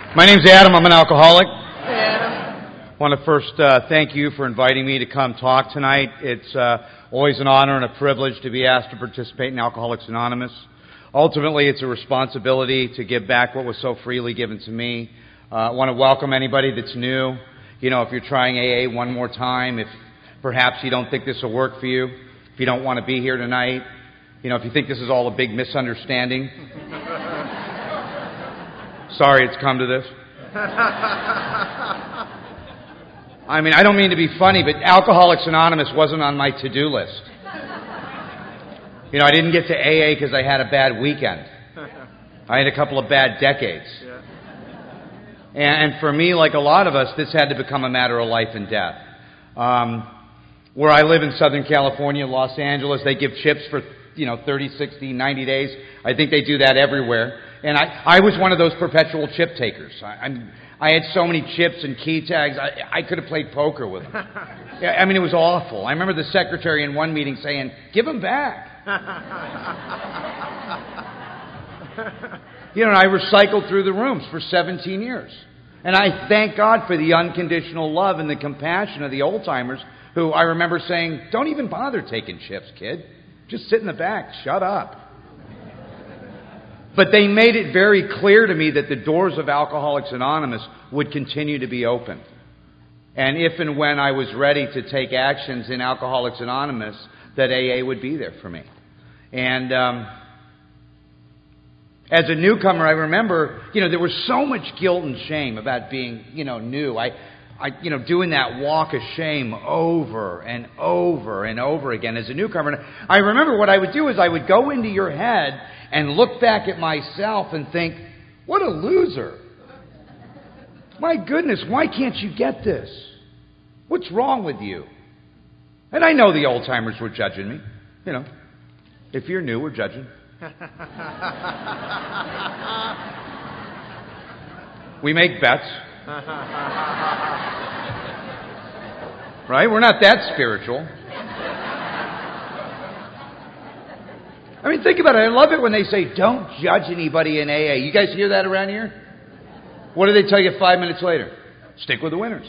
My name's Adam. I'm an alcoholic. Hey, Adam. I want to first thank you for inviting me to come talk tonight. It's always an honor and a privilege to be asked to participate in Alcoholics Anonymous. Ultimately, it's a responsibility to give back what was so freely given to me. I want to welcome anybody that's new. You know, if you're trying AA one more time, if perhaps you don't think this will work for you, if you don't want to be here tonight, you know, if you think this is all a big misunderstanding. Sorry it's come to this. I mean, I don't mean to be funny, but Alcoholics Anonymous wasn't on my to-do list. You know, I didn't get to AA because I had a bad weekend. I had a couple of bad decades. And for me, like a lot of us, this had to become a matter of life and death. Where I live in Southern California, Los Angeles, they give chips for, 30, 60, 90 days. I think they do that everywhere. And I was one of those perpetual chip takers. I had so many chips and key tags, I could have played poker with them. Yeah, I mean, it was awful. I remember the secretary in one meeting saying, "Give them back." And I recycled through the rooms for 17 years. And I thank God for the unconditional love and the compassion of the old-timers who I remember saying, "Don't even bother taking chips, kid. Just sit in the back. Shut up." But they made it very clear to me that the doors of Alcoholics Anonymous would continue to be open. And if and when I was ready to take actions in Alcoholics Anonymous, that AA would be there for me. And as a newcomer, I remember, there was so much guilt and shame about being, new. I doing that walk of shame over and over and over again as a newcomer. And I remember what I would do is I would go into your head and look back at myself and think, what a loser. My goodness, why can't you get this? What's wrong with you? And I know the old-timers were judging me. If you're new, we're judging. We make bets. Right? We're not that spiritual. I mean, think about it. I love it when they say, "Don't judge anybody in AA." You guys hear that around here? What do they tell you 5 minutes later? Stick with the winners.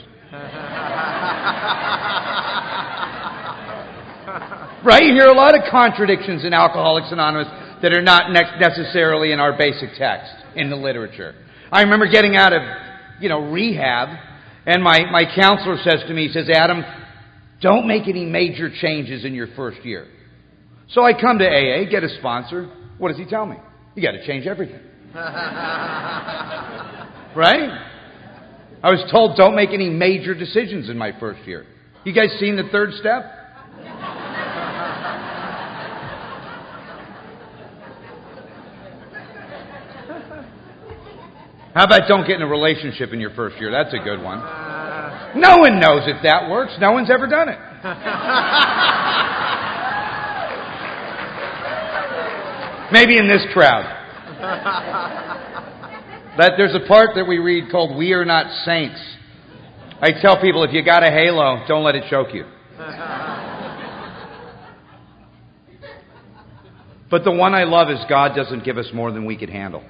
Right? You hear a lot of contradictions in Alcoholics Anonymous that are not necessarily in our basic text, in the literature. I remember getting out of, rehab, and my counselor says to me, he says, "Adam, don't make any major changes in your first year." So I come to AA, get a sponsor. What does he tell me? You got to change everything. Right? I was told don't make any major decisions in my first year. You guys seen the third step? How about don't get in a relationship in your first year? That's a good one. No one knows if that works. No one's ever done it. Maybe in this crowd. But there's a part that we read called "We Are Not Saints." I tell people, if you got a halo, don't let it choke you. But the one I love is God doesn't give us more than we could handle.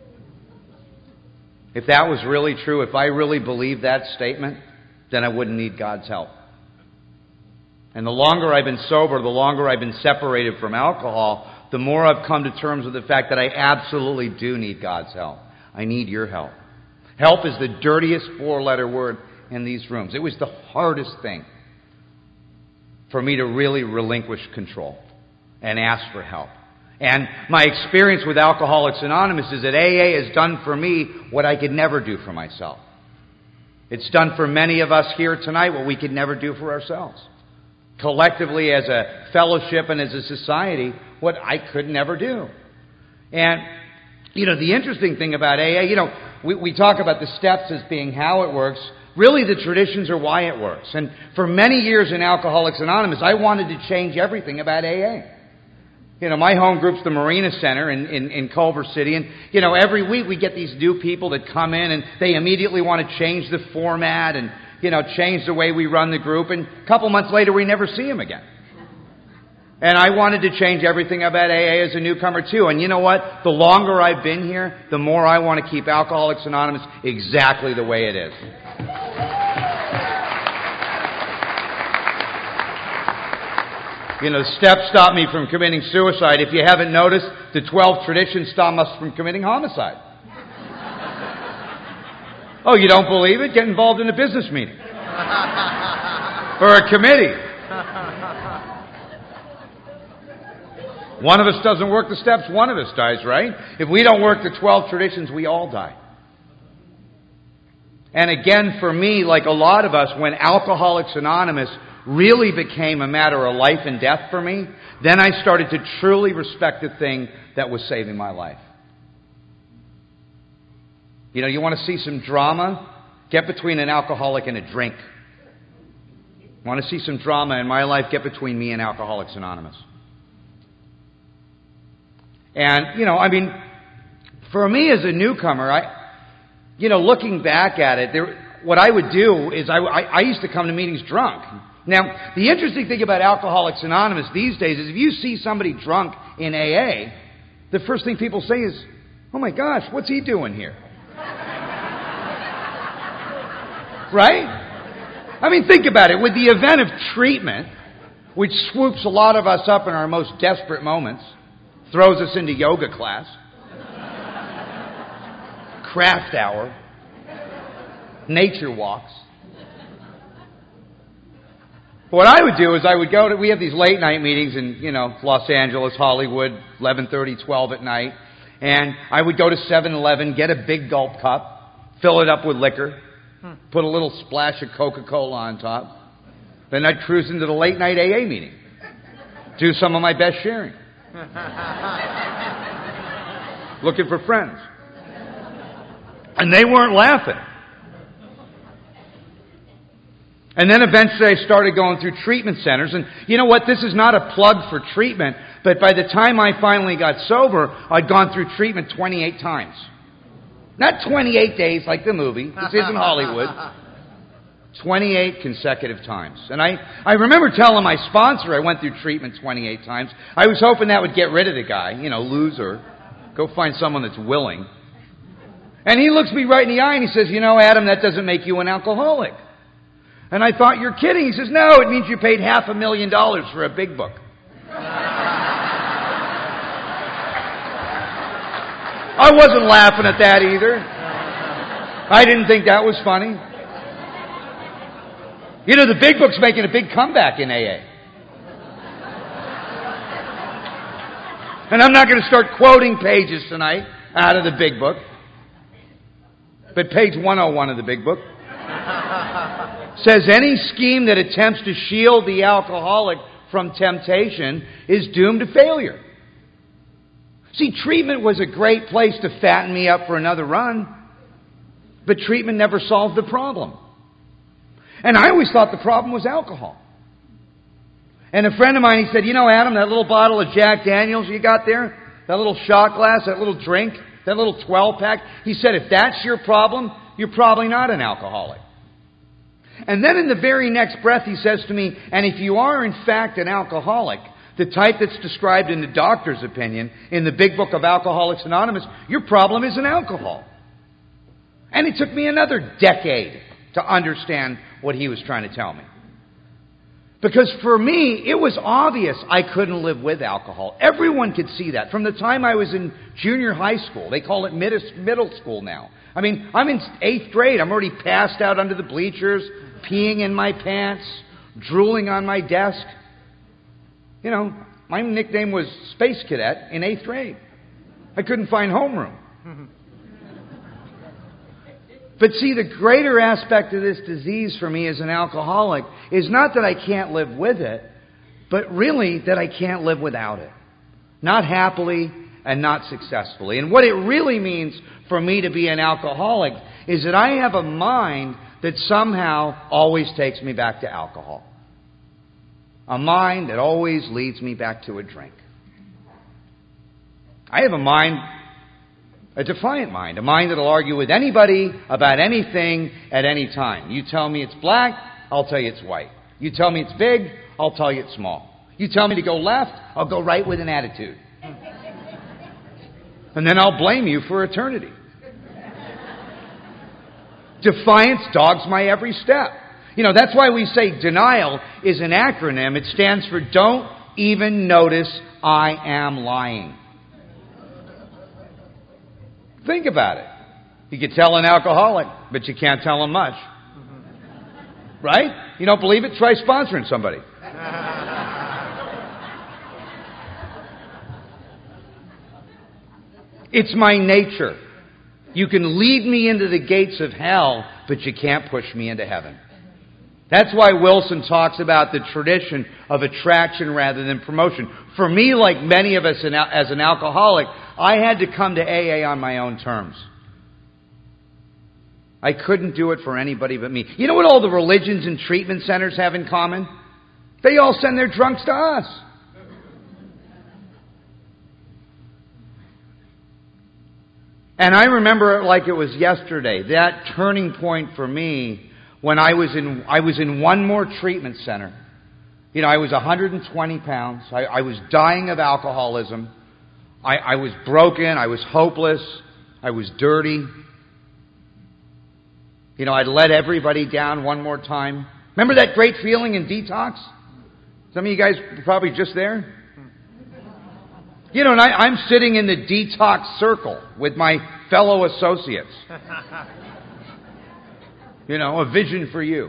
If that was really true, if I really believed that statement, then I wouldn't need God's help. And the longer I've been sober, the longer I've been separated from alcohol, the more I've come to terms with the fact that I absolutely do need God's help. I need your help. Help is the dirtiest four-letter word in these rooms. It was the hardest thing for me to really relinquish control and ask for help. And my experience with Alcoholics Anonymous is that AA has done for me what I could never do for myself. It's done for many of us here tonight what we could never do for ourselves. Collectively, as a fellowship and as a society, what I could never do. And, the interesting thing about AA, we talk about the steps as being how it works. Really, the traditions are why it works. And for many years in Alcoholics Anonymous, I wanted to change everything about AA. My home group's the Marina Center in Culver City. And, every week we get these new people that come in and they immediately want to change the format and, change the way we run the group. And a couple months later, we never see them again. And I wanted to change everything about AA as a newcomer too. And you know what? The longer I've been here, the more I want to keep Alcoholics Anonymous exactly the way it is. You know, the steps stop me from committing suicide. If you haven't noticed, the 12 traditions stop us from committing homicide. Oh, you don't believe it? Get involved in a business meeting. Or a committee. One of us doesn't work the steps, one of us dies, right? If we don't work the 12 traditions, we all die. And again, for me, like a lot of us, when Alcoholics Anonymous really became a matter of life and death for me, then I started to truly respect the thing that was saving my life. You know, you want to see some drama? Get between an alcoholic and a drink. Want to see some drama in my life? Get between me and Alcoholics Anonymous. And, you know, I mean, for me as a newcomer, looking back at it, what I would do is I used to come to meetings drunk. Now, the interesting thing about Alcoholics Anonymous these days is if you see somebody drunk in AA, the first thing people say is, "Oh my gosh, what's he doing here?" Right? I mean, think about it. With the event of treatment, which swoops a lot of us up in our most desperate moments, throws us into yoga class, craft hour, nature walks. What I would do is we have these late night meetings in, Los Angeles, Hollywood, 11:30, 12 at night. And I would go to 7-Eleven, get a big gulp cup, fill it up with liquor, put a little splash of Coca-Cola on top. Then I'd cruise into the late night AA meeting. Do some of my best sharing. Looking for friends. And they weren't laughing. And then eventually I started going through treatment centers. And you know what? This is not a plug for treatment. But by the time I finally got sober, I'd gone through treatment 28 times. Not 28 days like the movie. This isn't Hollywood. 28 consecutive times. And I remember telling my sponsor I went through treatment 28 times. I was hoping that would get rid of the guy. Loser. Go find someone that's willing. And he looks me right in the eye and he says, Adam, that doesn't make you an alcoholic. And I thought, you're kidding. He says, no, it means you paid $500,000 for a big book. I wasn't laughing at that either. I didn't think that was funny. The big book's making a big comeback in AA. And I'm not going to start quoting pages tonight out of the big book. But page 101 of the big book says any scheme that attempts to shield the alcoholic from temptation is doomed to failure. See, treatment was a great place to fatten me up for another run. But treatment never solved the problem. And I always thought the problem was alcohol. And a friend of mine, he said, Adam, that little bottle of Jack Daniels you got there, that little shot glass, that little drink, that little 12-pack, he said, if that's your problem, you're probably not an alcoholic. And then in the very next breath, he says to me, and if you are in fact an alcoholic, the type that's described in the doctor's opinion, in the big book of Alcoholics Anonymous, your problem isn't alcohol. And it took me another decade to understand what he was trying to tell me. Because for me, it was obvious I couldn't live with alcohol. Everyone could see that. From the time I was in junior high school, they call it middle school now. I mean, I'm in 8th grade. I'm already passed out under the bleachers, peeing in my pants, drooling on my desk. My nickname was Space Cadet in 8th grade. I couldn't find homeroom. But see, the greater aspect of this disease for me as an alcoholic is not that I can't live with it, but really that I can't live without it. Not happily and not successfully. And what it really means for me to be an alcoholic is that I have a mind that somehow always takes me back to alcohol. A mind that always leads me back to a drink. I have a mind, a defiant mind, a mind that will argue with anybody about anything at any time. You tell me it's black, I'll tell you it's white. You tell me it's big, I'll tell you it's small. You tell me to go left, I'll go right with an attitude. And then I'll blame you for eternity. Defiance dogs my every step. That's why we say denial is an acronym. It stands for don't even notice I am lying. Think about it. You could tell an alcoholic, but you can't tell him much. Right? You don't believe it? Try sponsoring somebody. It's my nature. You can lead me into the gates of hell, but you can't push me into heaven. That's why Wilson talks about the tradition of attraction rather than promotion. For me, like many of us as an alcoholic, I had to come to AA on my own terms. I couldn't do it for anybody but me. You know what all the religions and treatment centers have in common? They all send their drunks to us. And I remember it like it was yesterday, that turning point for me when I was in one more treatment center. I was 120 pounds. I was dying of alcoholism. I was broken. I was hopeless. I was dirty. I'd let everybody down one more time. Remember that great feeling in detox? Some of you guys were probably just there. And I'm sitting in the detox circle with my fellow associates. A vision for you.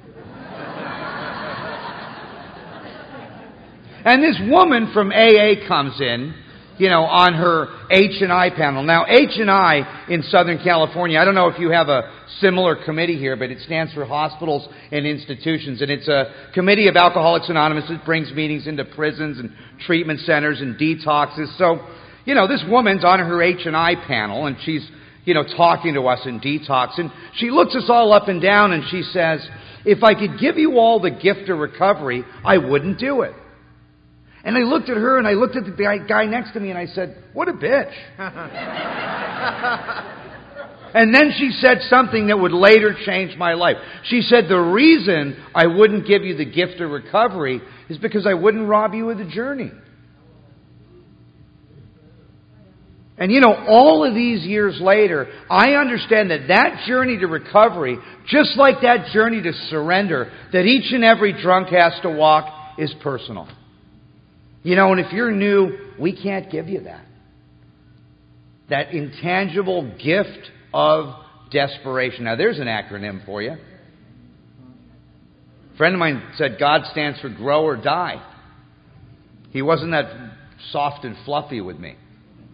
And this woman from AA comes in, on her H&I panel. Now, H&I in Southern California, I don't know if you have a similar committee here, but it stands for Hospitals and Institutions. And it's a committee of Alcoholics Anonymous that brings meetings into prisons and treatment centers and detoxes. So, this woman's on her H&I panel, and she's, talking to us in detox. And she looks us all up and down, and she says, if I could give you all the gift of recovery, I wouldn't do it. And I looked at her, and I looked at the guy next to me, and I said, what a bitch. And then she said something that would later change my life. She said, the reason I wouldn't give you the gift of recovery is because I wouldn't rob you of the journey. And all of these years later, I understand that journey to recovery, just like that journey to surrender, that each and every drunk has to walk, is personal. And if you're new, we can't give you that. That intangible gift of desperation. Now, there's an acronym for you. A friend of mine said God stands for grow or die. He wasn't that soft and fluffy with me.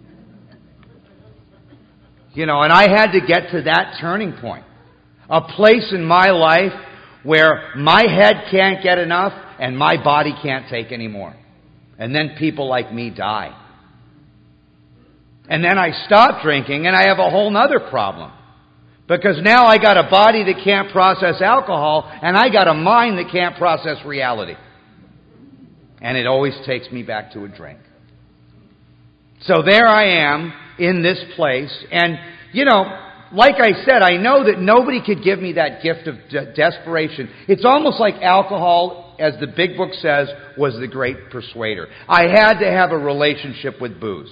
And I had to get to that turning point. A place in my life where my head can't get enough and my body can't take any more. And then people like me die. And then I stop drinking and I have a whole other problem. Because now I got a body that can't process alcohol and I got a mind that can't process reality. And it always takes me back to a drink. So there I am in this place. And, like I said, I know that nobody could give me that gift of desperation. It's almost like alcohol, as the big book says, was the great persuader. I had to have a relationship with booze.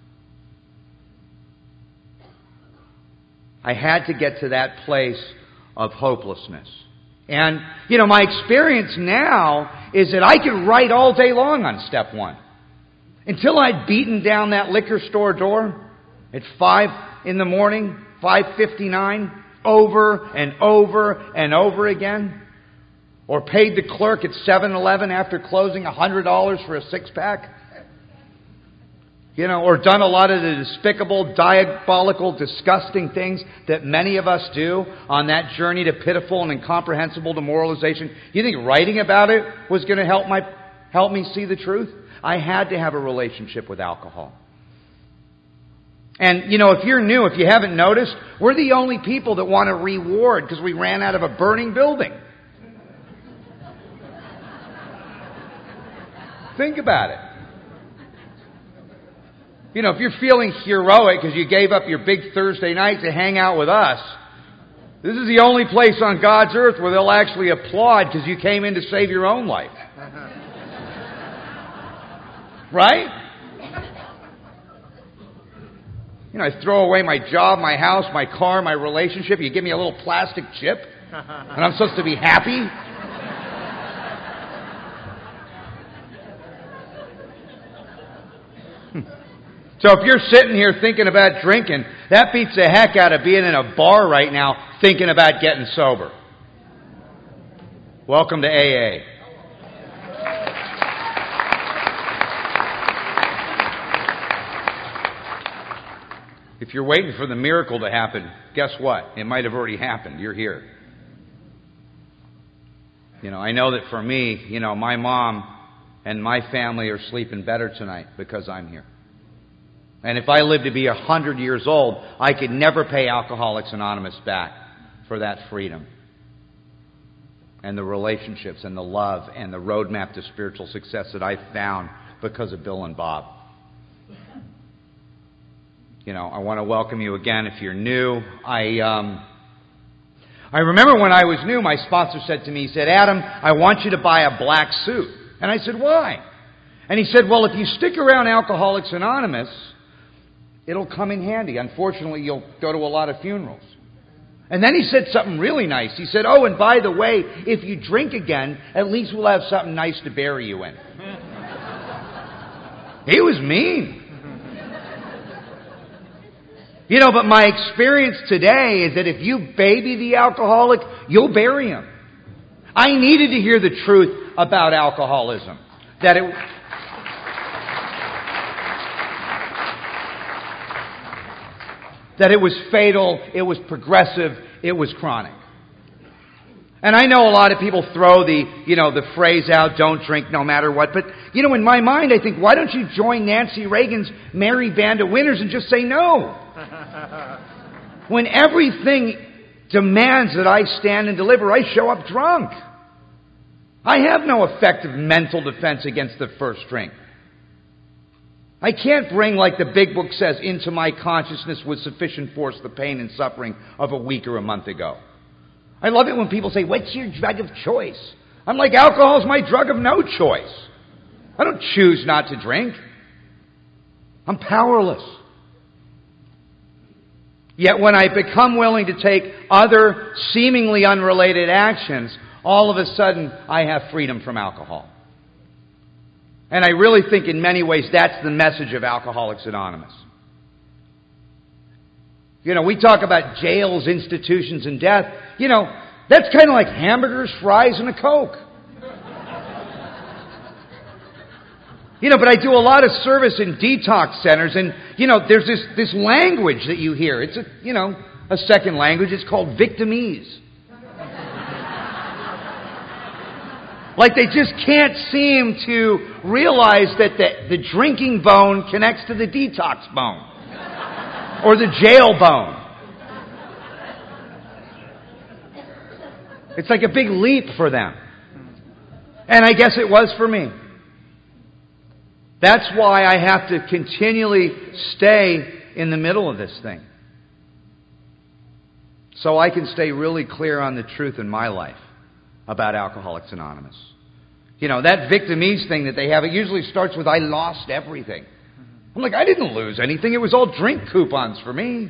I had to get to that place of hopelessness. And, my experience now is that I could write all day long on step one. Until I'd beaten down that liquor store door at 5 in the morning, 5:59, over and over and over again. Or paid the clerk at 7-Eleven after closing $100 for a six-pack. Or done a lot of the despicable, diabolical, disgusting things that many of us do on that journey to pitiful and incomprehensible demoralization. You think writing about it was going to help me see the truth? I had to have a relationship with alcohol. And, if you're new, if you haven't noticed, we're the only people that want a reward because we ran out of a burning building. Think about it. If you're feeling heroic because you gave up your big Thursday night to hang out with us, this is the only place on God's earth where they'll actually applaud because you came in to save your own life. Right? You know, I throw away my job, my house, my car, my relationship. You give me a little plastic chip, and I'm supposed to be happy? So if you're sitting here thinking about drinking, that beats the heck out of being in a bar right now thinking about getting sober. Welcome to AA. If you're waiting for the miracle to happen, guess what? It might have already happened. You're here. You know, I know that for me, you know, my mom and my family are sleeping better tonight because I'm here. And if I live to be 100 years old, I could never pay Alcoholics Anonymous back for that freedom and the relationships and the love and the roadmap to spiritual success that I found because of Bill and Bob. You know, I want to welcome you again if you're new. I remember when I was new, my sponsor said to me, he said, Adam, I want you to buy a black suit. And I said, why? And he said, well, if you stick around Alcoholics Anonymous, it'll come in handy. Unfortunately, you'll go to a lot of funerals. And then he said something really nice. He said, oh, and by the way, if you drink again, at least we'll have something nice to bury you in. He was mean. You know, but my experience today is that if you baby the alcoholic, you'll bury him. I needed to hear the truth about alcoholism. That it was fatal, it was progressive, it was chronic. And I know a lot of people throw the phrase out, don't drink no matter what. But, you know, in my mind, I think, why don't you join Nancy Reagan's merry band of winners and just say no? When everything demands that I stand and deliver, I show up drunk. I have no effective mental defense against the first drink. I can't bring, like the big book says, into my consciousness with sufficient force the pain and suffering of a week or a month ago. I love it when people say, what's your drug of choice? I'm like, alcohol's my drug of no choice. I don't choose not to drink. I'm powerless. Yet when I become willing to take other seemingly unrelated actions, all of a sudden I have freedom from alcohol. And I really think in many ways that's the message of Alcoholics Anonymous. You know, we talk about jails, institutions, and death. You know, that's kind of like hamburgers, fries, and a Coke. You know, but I do a lot of service in detox centers, and, you know, there's this language that you hear. It's a second language. It's called victimese. Like they just can't seem to realize that the drinking bone connects to the detox bone. Or the jail bone. It's like a big leap for them. And I guess it was for me. That's why I have to continually stay in the middle of this thing. So I can stay really clear on the truth in my life about Alcoholics Anonymous. You know, that victimese thing that they have, it usually starts with, I lost everything. I'm like, I didn't lose anything. It was all drink coupons for me.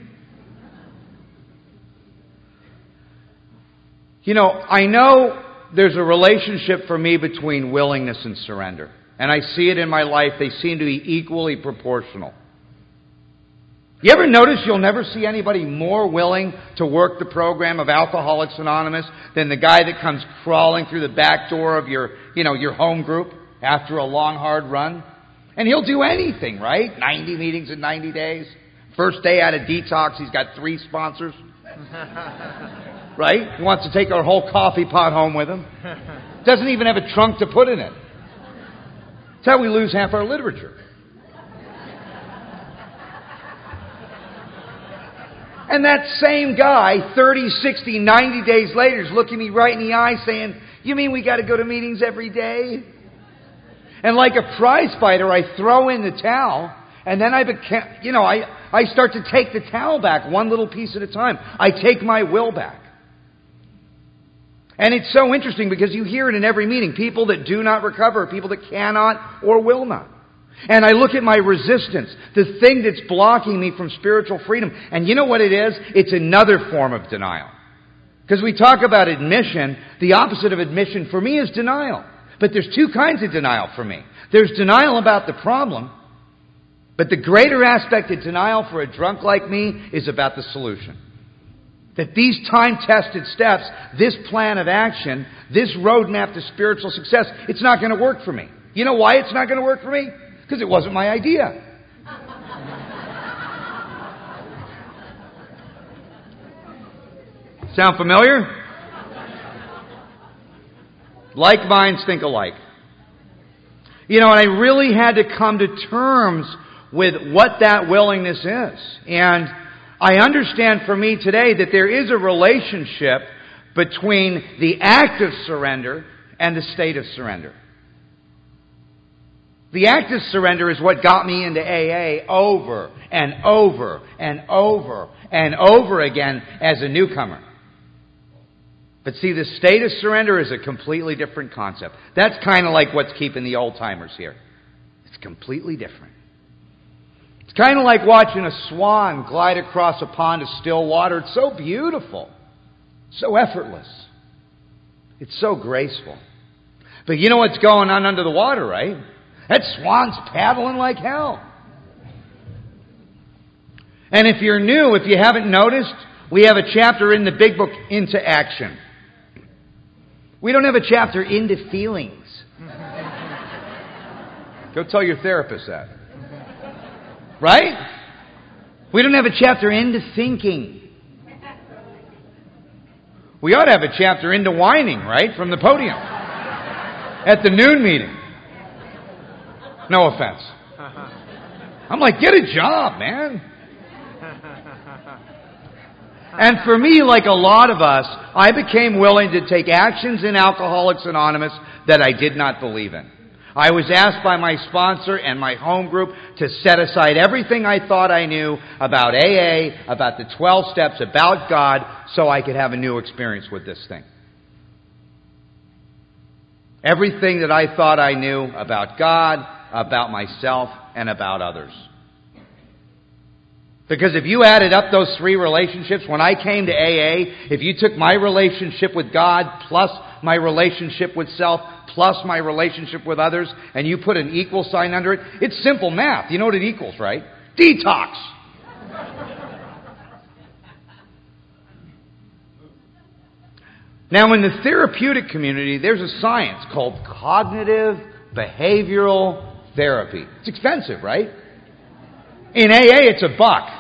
You know, I know there's a relationship for me between willingness and surrender. And I see it in my life. They seem to be equally proportional. You ever notice you'll never see anybody more willing to work the program of Alcoholics Anonymous than the guy that comes crawling through the back door of your home group after a long, hard run? And he'll do anything, right? 90 meetings in 90 days. First day out of detox, he's got 3 sponsors. Right? He wants to take our whole coffee pot home with him. Doesn't even have a trunk to put in it. That's how we lose half our literature. And that same guy, 30, 60, 90 days later, is looking me right in the eye saying, you mean we got to go to meetings every day? And like a prize fighter, I throw in the towel, and then I start to take the towel back one little piece at a time. I take my will back. And it's so interesting because you hear it in every meeting. People that do not recover, people that cannot or will not. And I look at my resistance, the thing that's blocking me from spiritual freedom. And you know what it is? It's another form of denial. Because we talk about admission, the opposite of admission for me is denial. But there's two kinds of denial for me. There's denial about the problem, but the greater aspect of denial for a drunk like me is about the solution. That these time-tested steps, this plan of action, this roadmap to spiritual success, it's not going to work for me. You know why it's not going to work for me? Because it wasn't my idea. Sound familiar? Like minds think alike. You know, and I really had to come to terms with what that willingness is. And I understand for me today that there is a relationship between the act of surrender and the state of surrender. The act of surrender is what got me into AA over and over and over and over again as a newcomer. But see, the state of surrender is a completely different concept. That's kind of like what's keeping the old-timers here. It's completely different. It's kind of like watching a swan glide across a pond of still water. It's so beautiful, so effortless. It's so graceful. But you know what's going on under the water, right? That swan's paddling like hell. And if you're new, if you haven't noticed, we have a chapter in the big book, Into Action. We don't have a chapter into feelings. Go tell your therapist that. Right? We don't have a chapter into thinking. We ought to have a chapter into whining, right? From the podium. At the noon meeting. No offense. I'm like, get a job, man. And for me, like a lot of us, I became willing to take actions in Alcoholics Anonymous that I did not believe in. I was asked by my sponsor and my home group to set aside everything I thought I knew about AA, about the 12 steps, about God, so I could have a new experience with this thing. Everything that I thought I knew about God, about myself, and about others. Because if you added up those three relationships, when I came to AA, if you took my relationship with God plus my relationship with self plus my relationship with others, and you put an equal sign under it, it's simple math. You know what it equals, right? Detox. Now, in the therapeutic community, there's a science called cognitive behavioral therapy. It's expensive, right? In AA, it's $1.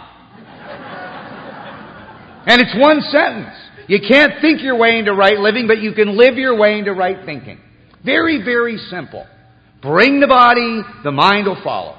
And it's one sentence. You can't think your way into right living, but you can live your way into right thinking. Very, very simple. Bring the body, the mind will follow.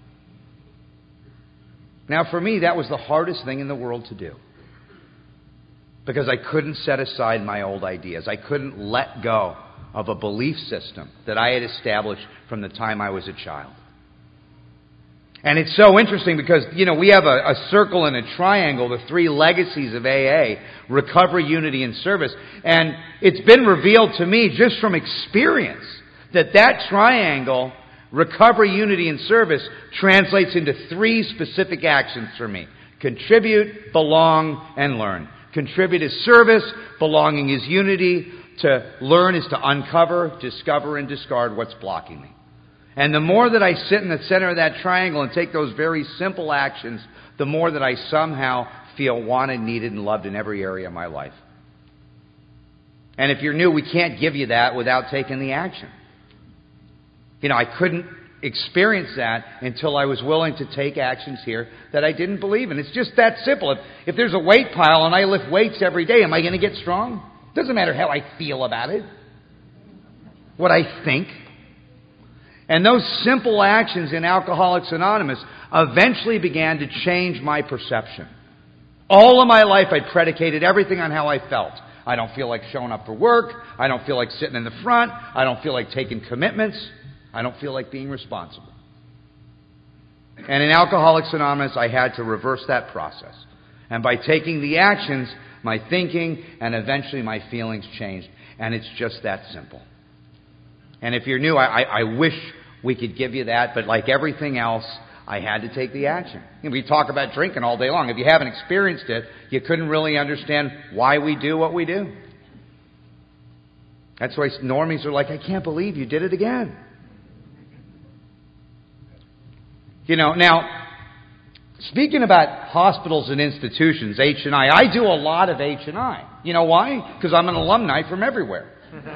Now, for me, that was the hardest thing in the world to do. Because I couldn't set aside my old ideas. I couldn't let go of a belief system that I had established from the time I was a child. And it's so interesting because, we have a circle and a triangle, the three legacies of AA, recovery, unity, and service. And it's been revealed to me just from experience that triangle, recovery, unity, and service, translates into three specific actions for me. Contribute, belong, and learn. Contribute is service, belonging is unity, to learn is to uncover, discover, and discard what's blocking me. And the more that I sit in the center of that triangle and take those very simple actions, the more that I somehow feel wanted, needed, and loved in every area of my life. And if you're new, we can't give you that without taking the action. I couldn't experience that until I was willing to take actions here that I didn't believe in. It's just that simple. If there's a weight pile and I lift weights every day, am I going to get strong? It doesn't matter how I feel about it. What I think. And those simple actions in Alcoholics Anonymous eventually began to change my perception. All of my life I predicated everything on how I felt. I don't feel like showing up for work. I don't feel like sitting in the front. I don't feel like taking commitments. I don't feel like being responsible. And in Alcoholics Anonymous, I had to reverse that process. And by taking the actions, my thinking and eventually my feelings changed. And it's just that simple. And if you're new, I wish we could give you that, but like everything else, I had to take the action. We talk about drinking all day long. If you haven't experienced it, you couldn't really understand why we do what we do. That's why normies are like, I can't believe you did it again. Now, speaking about hospitals and institutions, H&I, I do a lot of H&I. You know why? Because I'm an alumni from everywhere.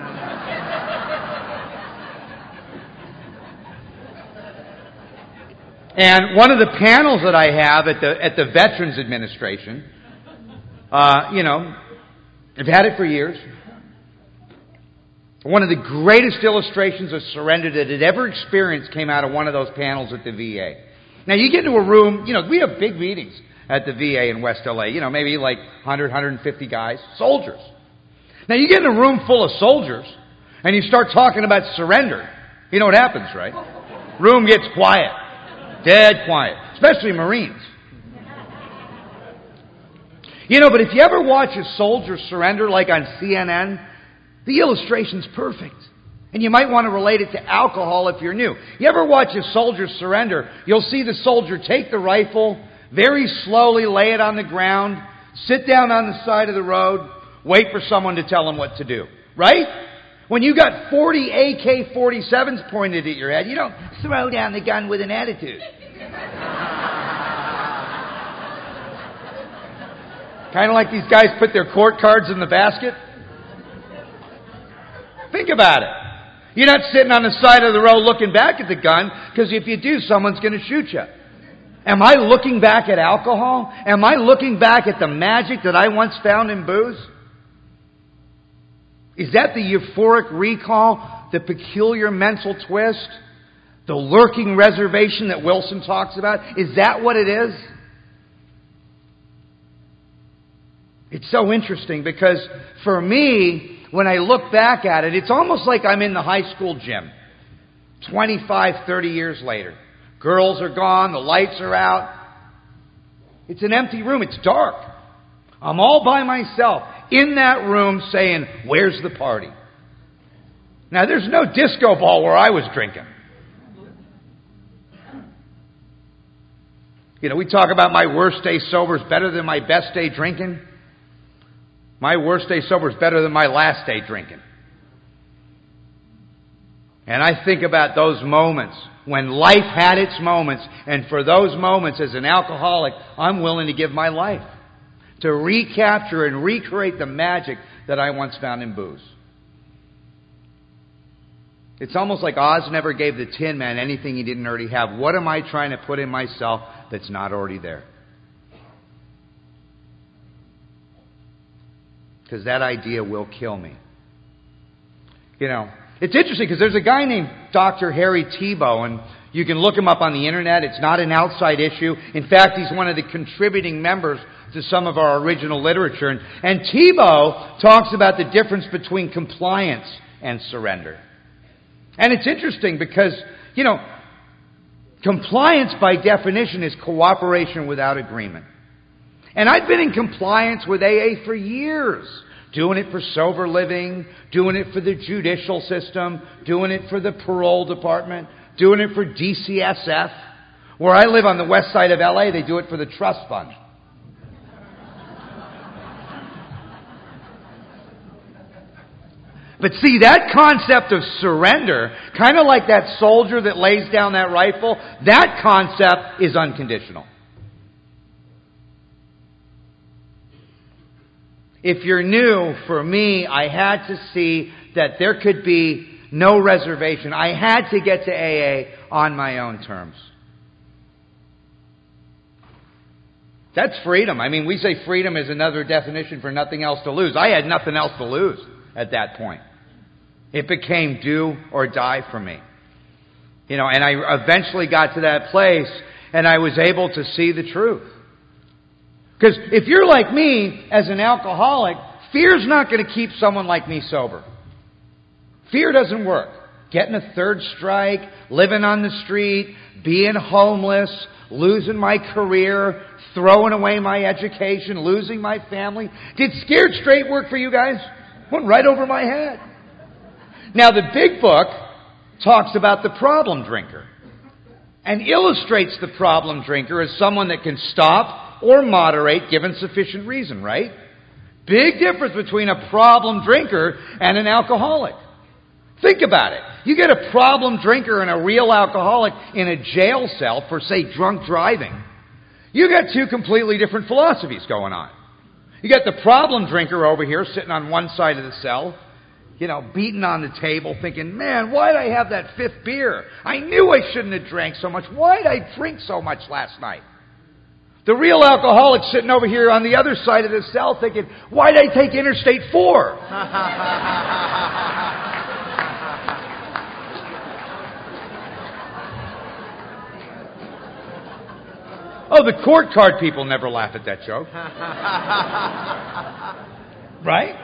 And one of the panels that I have at the Veterans Administration, I've had it for years. One of the greatest illustrations of surrender that I'd ever experienced came out of one of those panels at the VA. Now, you get into a room, we have big meetings at the VA in West LA, maybe like 100, 150 guys, soldiers. Now, you get in a room full of soldiers, and you start talking about surrender. You know what happens, right? Room gets quiet. Dead quiet. Especially Marines. But if you ever watch a soldier surrender, like on CNN, the illustration's perfect. And you might want to relate it to alcohol if you're new. You ever watch a soldier surrender, you'll see the soldier take the rifle, very slowly lay it on the ground, sit down on the side of the road, wait for someone to tell him what to do. Right? When you got 40 AK-47s pointed at your head, you don't throw down the gun with an attitude. Kind of like these guys put their court cards in the basket. Think about it. You're not sitting on the side of the road looking back at the gun, because if you do, someone's going to shoot you. Am I looking back at alcohol? Am I looking back at the magic that I once found in booze? Is that the euphoric recall, the peculiar mental twist, the lurking reservation that Wilson talks about? Is that what it is? It's so interesting because for me, when I look back at it, it's almost like I'm in the high school gym 25, 30 years later. Girls are gone, the lights are out. It's an empty room, it's dark. I'm all by myself in that room saying, where's the party? Now, there's no disco ball where I was drinking. We talk about my worst day sober is better than my best day drinking. My worst day sober is better than my last day drinking. And I think about those moments when life had its moments, and for those moments as an alcoholic, I'm willing to give my life to recapture and recreate the magic that I once found in booze. It's almost like Oz never gave the Tin Man anything he didn't already have. What am I trying to put in myself that's not already there? Because that idea will kill me. It's interesting because there's a guy named Dr. Harry Tiebout, and you can look him up on the internet. It's not an outside issue. In fact, he's one of the contributing members to some of our original literature. And Tiebout talks about the difference between compliance and surrender. And it's interesting because, compliance by definition is cooperation without agreement. And I've been in compliance with AA for years. Doing it for sober living, doing it for the judicial system, doing it for the parole department, doing it for DCSF. Where I live on the west side of LA, they do it for the trust fund. But see, that concept of surrender, kind of like that soldier that lays down that rifle, that concept is unconditional. If you're new, for me, I had to see that there could be no reservation. I had to get to AA on my own terms. That's freedom. We say freedom is another definition for nothing else to lose. I had nothing else to lose at that point. It became do or die for me. And I eventually got to that place and I was able to see the truth. Because if you're like me, as an alcoholic, fear's not going to keep someone like me sober. Fear doesn't work. Getting a third strike, living on the street, being homeless, losing my career, throwing away my education, losing my family. Did Scared Straight work for you guys? Went right over my head. Now the big book talks about the problem drinker and illustrates the problem drinker as someone that can stop or moderate given sufficient reason, right? Big difference between a problem drinker and an alcoholic. Think about it. You get a problem drinker and a real alcoholic in a jail cell for, say, drunk driving. You got two completely different philosophies going on. You got the problem drinker over here sitting on one side of the cell, beating on the table thinking, man, why did I have that fifth beer? I knew I shouldn't have drank so much. Why did I drink so much last night? The real alcoholic sitting over here on the other side of the cell thinking, why did I take Interstate 4? Oh, the court card people never laugh at that joke. Right?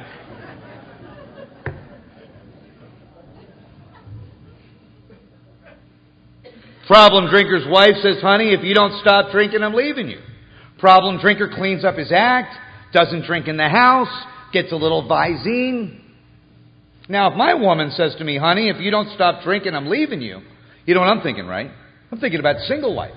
Problem drinker's wife says, honey, if you don't stop drinking, I'm leaving you. Problem drinker cleans up his act, doesn't drink in the house, gets a little Visine. Now, if my woman says to me, honey, if you don't stop drinking, I'm leaving you, you know what I'm thinking, right? I'm thinking about single life.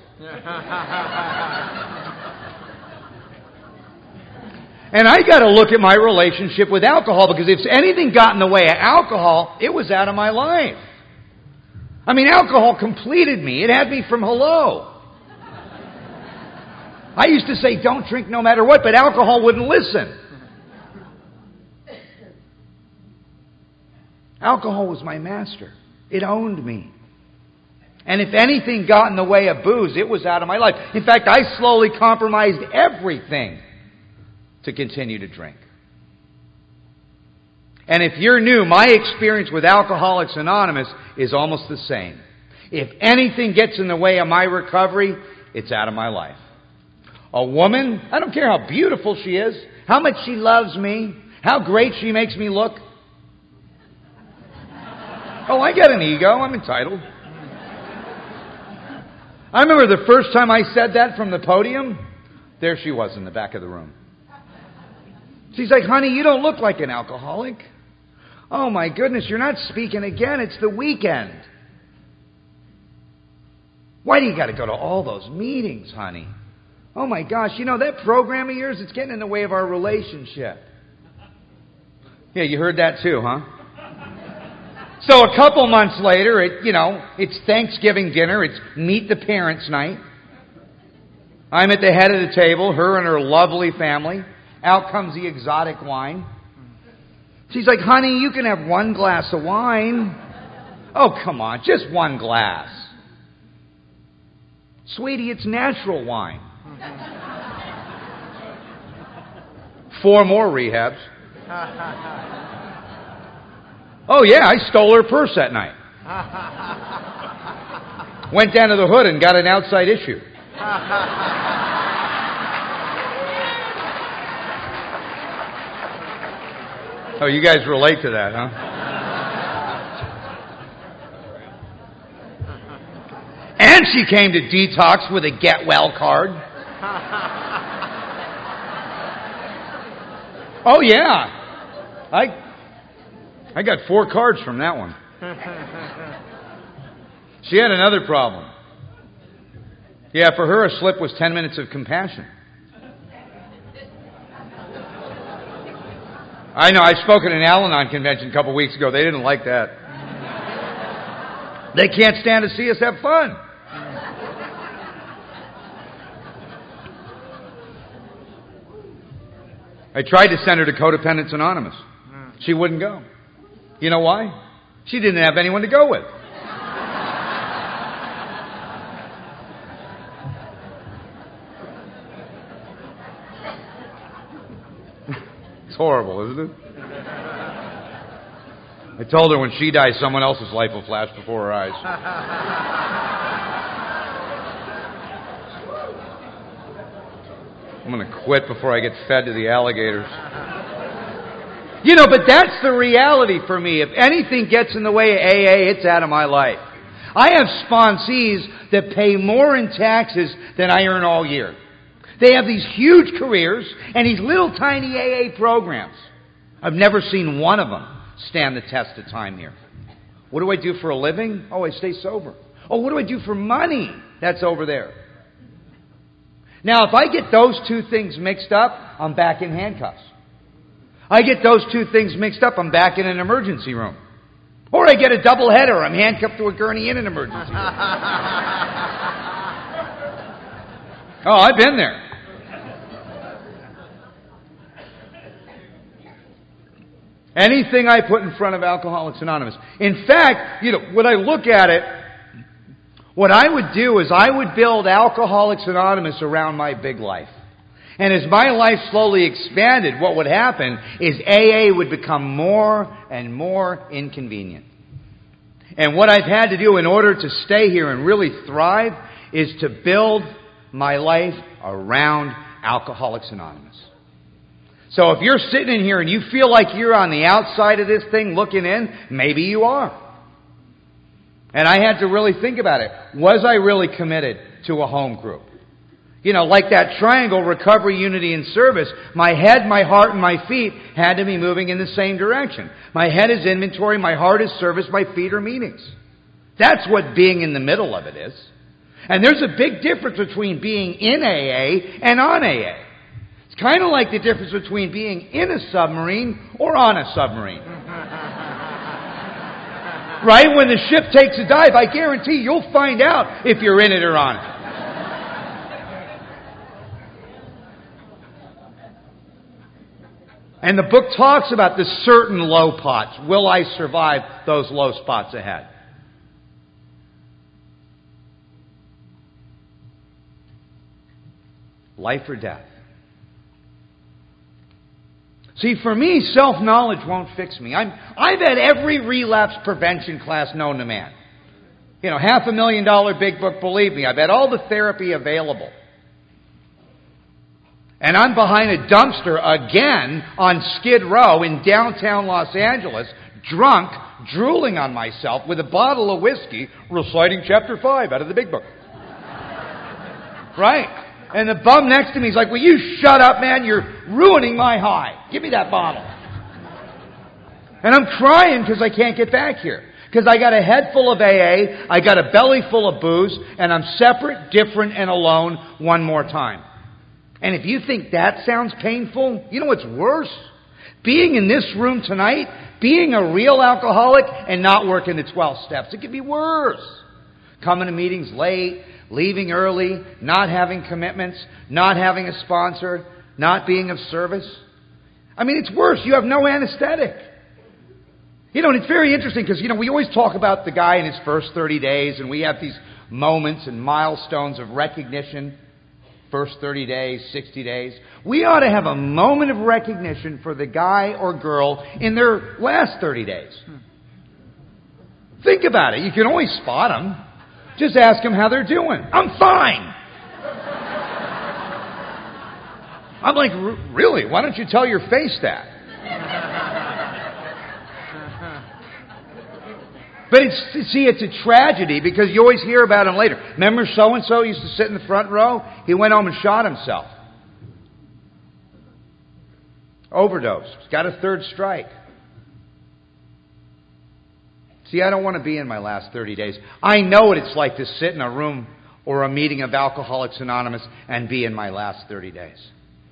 And I got to look at my relationship with alcohol, because if anything got in the way of alcohol, it was out of my life. I mean, alcohol completed me. It had me from hello. I used to say, don't drink no matter what, but alcohol wouldn't listen. Alcohol was my master. It owned me. And if anything got in the way of booze, it was out of my life. In fact, I slowly compromised everything to continue to drink. And if you're new, my experience with Alcoholics Anonymous is almost the same. If anything gets in the way of my recovery, it's out of my life. A woman, I don't care how beautiful she is, how much she loves me, how great she makes me look. Oh, I got an ego. I'm entitled. I remember the first time I said that from the podium, there she was in the back of the room. She's like, honey, you don't look like an alcoholic. Oh my goodness, you're not speaking again. It's the weekend. Why do you got to go to all those meetings, honey? Oh my gosh, that program of yours, it's getting in the way of our relationship. Yeah, you heard that too, huh? So a couple months later, it's Thanksgiving dinner. It's meet the parents night. I'm at the head of the table, her and her lovely family. Out comes the exotic wine. She's like, honey, you can have one glass of wine. Oh, come on, just one glass. Sweetie, it's natural wine. 4 more rehabs. Oh, yeah, I stole her purse that night. Went down to the hood and got an outside issue. Oh, you guys relate to that, huh? And she came to detox with a get well card. Oh, yeah. I got 4 cards from that one. She had another problem. Yeah, for her, a slip was 10 minutes of compassion. I know, I spoke at an Al-Anon convention a couple weeks ago. They didn't like that. They can't stand to see us have fun. I tried to send her to Codependence Anonymous. She wouldn't go. You know why? She didn't have anyone to go with. It's horrible, isn't it? I told her when she dies, someone else's life will flash before her eyes. I'm going to quit before I get fed to the alligators. But that's the reality for me. If anything gets in the way of AA, it's out of my life. I have sponsees that pay more in taxes than I earn all year. They have these huge careers and these little tiny AA programs. I've never seen one of them stand the test of time here. What do I do for a living? Oh, I stay sober. Oh, what do I do for money? That's over there. Now, if I get those two things mixed up, I'm back in handcuffs. I get those two things mixed up, I'm back in an emergency room. Or I get a double header, I'm handcuffed to a gurney in an emergency room. Oh, I've been there. Anything I put in front of Alcoholics Anonymous. In fact, when I look at it, what I would do is I would build Alcoholics Anonymous around my big life. And as my life slowly expanded, what would happen is AA would become more and more inconvenient. And what I've had to do in order to stay here and really thrive is to build my life around Alcoholics Anonymous. So if you're sitting in here and you feel like you're on the outside of this thing looking in, maybe you are. And I had to really think about it. Was I really committed to a home group? Like that triangle, recovery, unity, and service, my head, my heart, and my feet had to be moving in the same direction. My head is inventory, my heart is service, my feet are meetings. That's what being in the middle of it is. And there's a big difference between being in AA and on AA. It's kind of like the difference between being in a submarine or on a submarine. Right? When the ship takes a dive, I guarantee you'll find out if you're in it or on it. And the book talks about the certain low spots. Will I survive those low spots ahead? Life or death. See, for me, self-knowledge won't fix me. I've had every relapse prevention class known to man. $500,000 big book, believe me. I've had all the therapy available. And I'm behind a dumpster again on Skid Row in downtown Los Angeles, drunk, drooling on myself with a bottle of whiskey, reciting chapter 5 out of the big book. Right? And the bum next to me is like, will you shut up, man? You're ruining my high. Give me that bottle. And I'm crying because I can't get back here. Because I got a head full of AA, I got a belly full of booze, and I'm separate, different, and alone one more time. And if you think that sounds painful, you know what's worse? Being in this room tonight, being a real alcoholic and not working the 12 steps. It could be worse. Coming to meetings late, leaving early, not having commitments, not having a sponsor, not being of service. I mean, it's worse. You have no anesthetic. And it's very interesting because, we always talk about the guy in his first 30 days and we have these moments and milestones of recognition. First 30 days, 60 days. We ought to have a moment of recognition for the guy or girl in their last 30 days. Think about it. You can always spot them. Just ask them how they're doing. I'm fine. I'm like, really? Why don't you tell your face that? But it's a tragedy because you always hear about him later. Remember so-and-so used to sit in the front row? He went home and shot himself. Overdosed. Got a third strike. See, I don't want to be in my last 30 days. I know what it's like to sit in a room or a meeting of Alcoholics Anonymous and be in my last 30 days.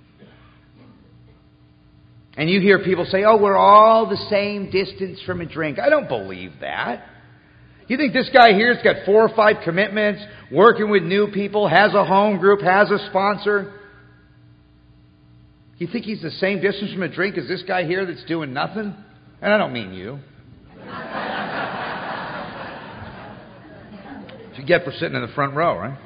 And you hear people say, we're all the same distance from a drink. I don't believe that. You think this guy here's got 4 or 5 commitments, working with new people, has a home group, has a sponsor? You think he's the same distance from a drink as this guy here that's doing nothing? And I don't mean you. What you get for sitting in the front row, right?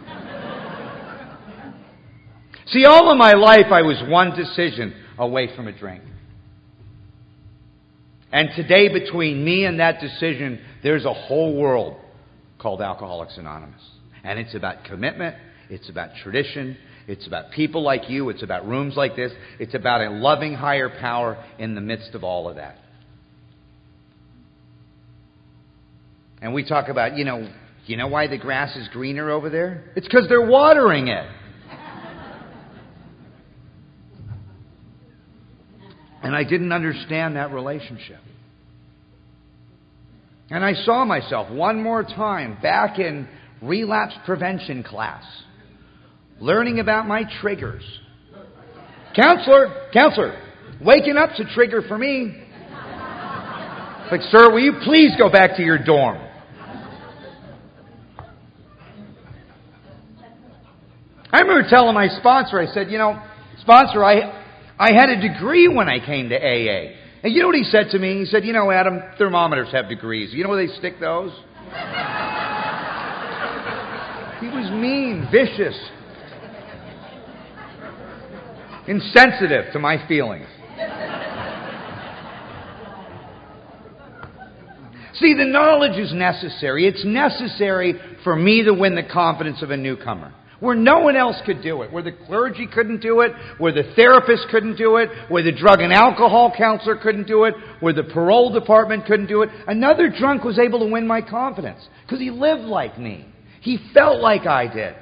See, all of my life I was one decision away from a drink. And today, between me and that decision, there's a whole world called Alcoholics Anonymous. And it's about commitment. It's about tradition. It's about people like you. It's about rooms like this. It's about a loving higher power in the midst of all of that. And we talk about, you know why the grass is greener over there? It's because they're watering it. And I didn't understand that relationship. And I saw myself one more time back in relapse prevention class, learning about my triggers. Counselor, waking up's a trigger for me. Like, sir, will you please go back to your dorm? I remember telling my sponsor, I said, sponsor, I had a degree when I came to AA. And you know what he said to me? He said, Adam, thermometers have degrees. You know where they stick those? He was mean, vicious, insensitive to my feelings. See, the knowledge is necessary. It's necessary for me to win the confidence of a newcomer. Where no one else could do it. Where the clergy couldn't do it. Where the therapist couldn't do it. Where the drug and alcohol counselor couldn't do it. Where the parole department couldn't do it. Another drunk was able to win my confidence. Because he lived like me. He felt like I did.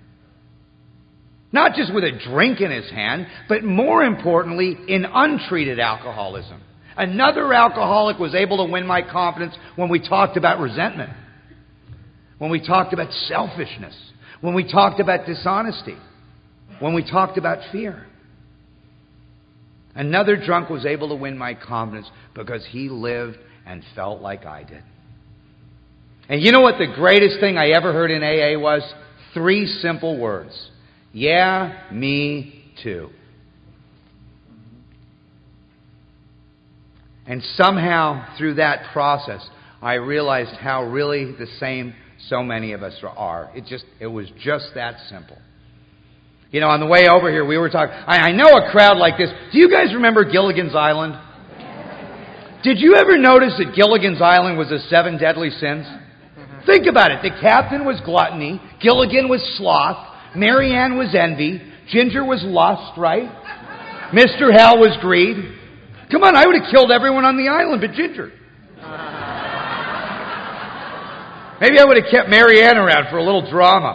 Not just with a drink in his hand, but more importantly, in untreated alcoholism. Another alcoholic was able to win my confidence when we talked about resentment. When we talked about selfishness. When we talked about dishonesty. When we talked about fear. Another drunk was able to win my confidence because he lived and felt like I did. And you know what the greatest thing I ever heard in AA was? 3 simple words. Yeah, me too. And somehow through that process, I realized how really the same so many of us are. It was just that simple. On the way over here, we were talking. I know a crowd like this. Do you guys remember Gilligan's Island? Did you ever notice that Gilligan's Island was the 7 deadly sins? Think about it. The captain was gluttony. Gilligan was sloth. Mary Ann was envy. Ginger was lust, right? Mr. Hal was greed. Come on, I would have killed everyone on the island but Ginger. Maybe I would have kept Mary Ann around for a little drama.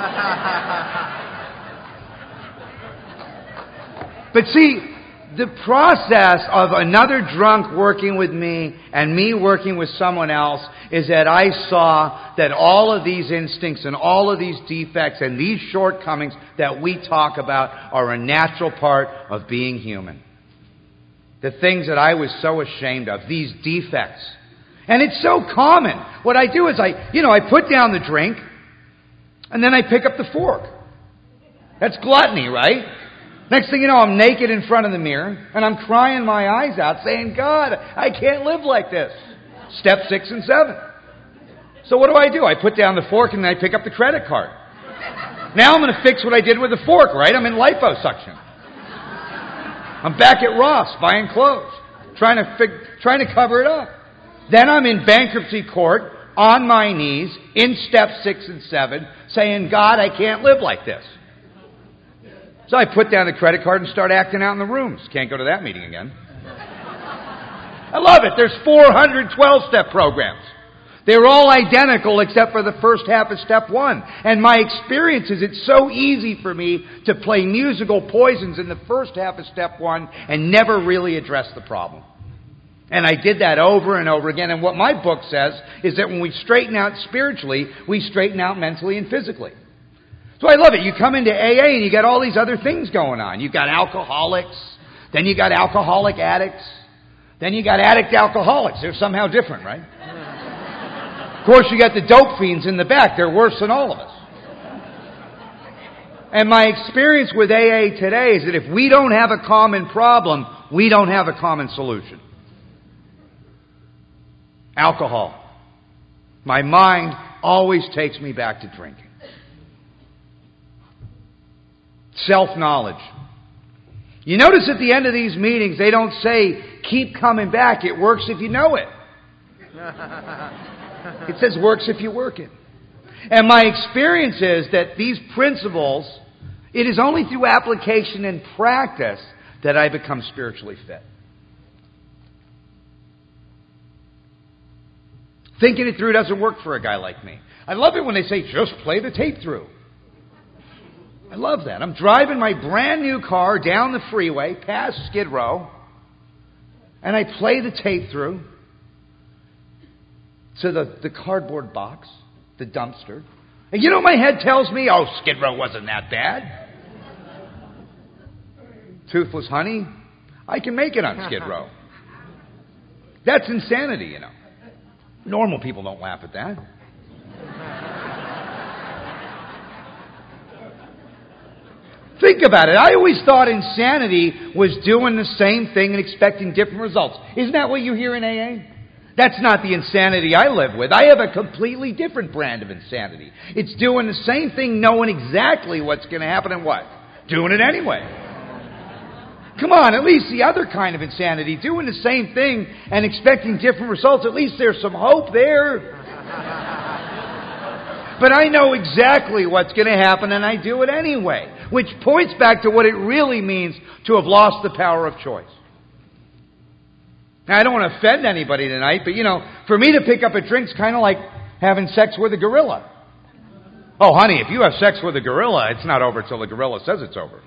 But see, the process of another drunk working with me and me working with someone else is that I saw that all of these instincts and all of these defects and these shortcomings that we talk about are a natural part of being human. The things that I was so ashamed of, these defects. And it's so common. What I do is I put down the drink and then I pick up the fork. That's gluttony, right? Next thing you know, I'm naked in front of the mirror and I'm crying my eyes out saying, God, I can't live like this. Step 6 and 7. So what do? I put down the fork and then I pick up the credit card. Now I'm going to fix what I did with the fork, right? I'm in liposuction. I'm back at Ross buying clothes, trying to cover it up. Then I'm in bankruptcy court, on my knees, in step 6 and 7, saying, God, I can't live like this. So I put down the credit card and start acting out in the rooms. Can't go to that meeting again. I love it. There's 400 12-step programs. They're all identical except for the first half of step 1. And my experience is it's so easy for me to play musical poisons in the first half of step 1 and never really address the problem. And I did that over and over again. And what my book says is that when we straighten out spiritually, we straighten out mentally and physically. So I love it. You come into AA and you got all these other things going on. You've got alcoholics. Then you got alcoholic addicts. Then you got addict alcoholics. They're somehow different, right? Of course, you got the dope fiends in the back. They're worse than all of us. And my experience with AA today is that if we don't have a common problem, we don't have a common solution. Alcohol. My mind always takes me back to drinking. Self-knowledge. You notice at the end of these meetings, they don't say, keep coming back. It works if you know it. It says works if you work it. And my experience is that these principles, it is only through application and practice that I become spiritually fit. Thinking it through doesn't work for a guy like me. I love it when they say, just play the tape through. I love that. I'm driving my brand new car down the freeway past Skid Row, and I play the tape through. to the cardboard box, the dumpster. And you know my head tells me, oh, Skid Row wasn't that bad. Toothless honey, I can make it on Skid Row. That's insanity, you know. Normal people don't laugh at that. Think about it. I always thought insanity was doing the same thing and expecting different results. Isn't that what you hear in AA? That's not the insanity I live with. I have a completely different brand of insanity. It's doing the same thing, knowing exactly what's going to happen and what? Doing it anyway. Come on, at least the other kind of insanity, doing the same thing and expecting different results, at least there's some hope there. But I know exactly what's going to happen and I do it anyway. Which points back to what it really means to have lost the power of choice. Now, I don't want to offend anybody tonight, but for me to pick up a drink's kind of like having sex with a gorilla. Oh, honey, if you have sex with a gorilla, it's not over till the gorilla says it's over.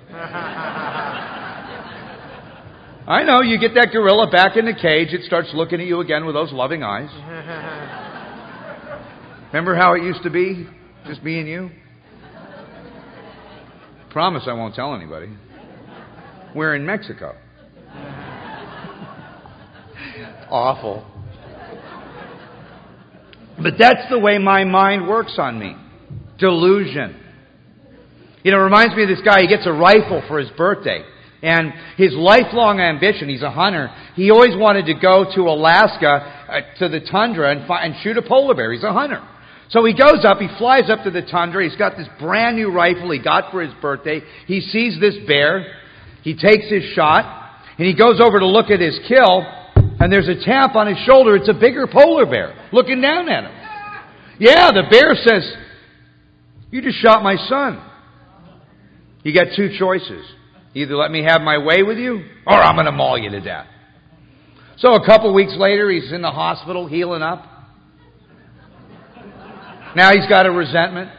I know, you get that gorilla back in the cage, it starts looking at you again with those loving eyes. Remember how it used to be? Just me and you? Promise I won't tell anybody. We're in Mexico. Awful. But that's the way my mind works on me. Delusion. It reminds me of this guy, he gets a rifle for his birthday. And his lifelong ambition, he's a hunter, he always wanted to go to Alaska, to the tundra, and shoot a polar bear. He's a hunter. So he goes up, he flies up to the tundra, he's got this brand new rifle he got for his birthday. He sees this bear, he takes his shot, and he goes over to look at his kill, and there's a tap on his shoulder. It's a bigger polar bear looking down at him. Yeah, the bear says, "You just shot my son. You got two choices. Either let me have my way with you, or I'm going to maul you to death." So a couple weeks later, he's in the hospital healing up. Now he's got a resentment.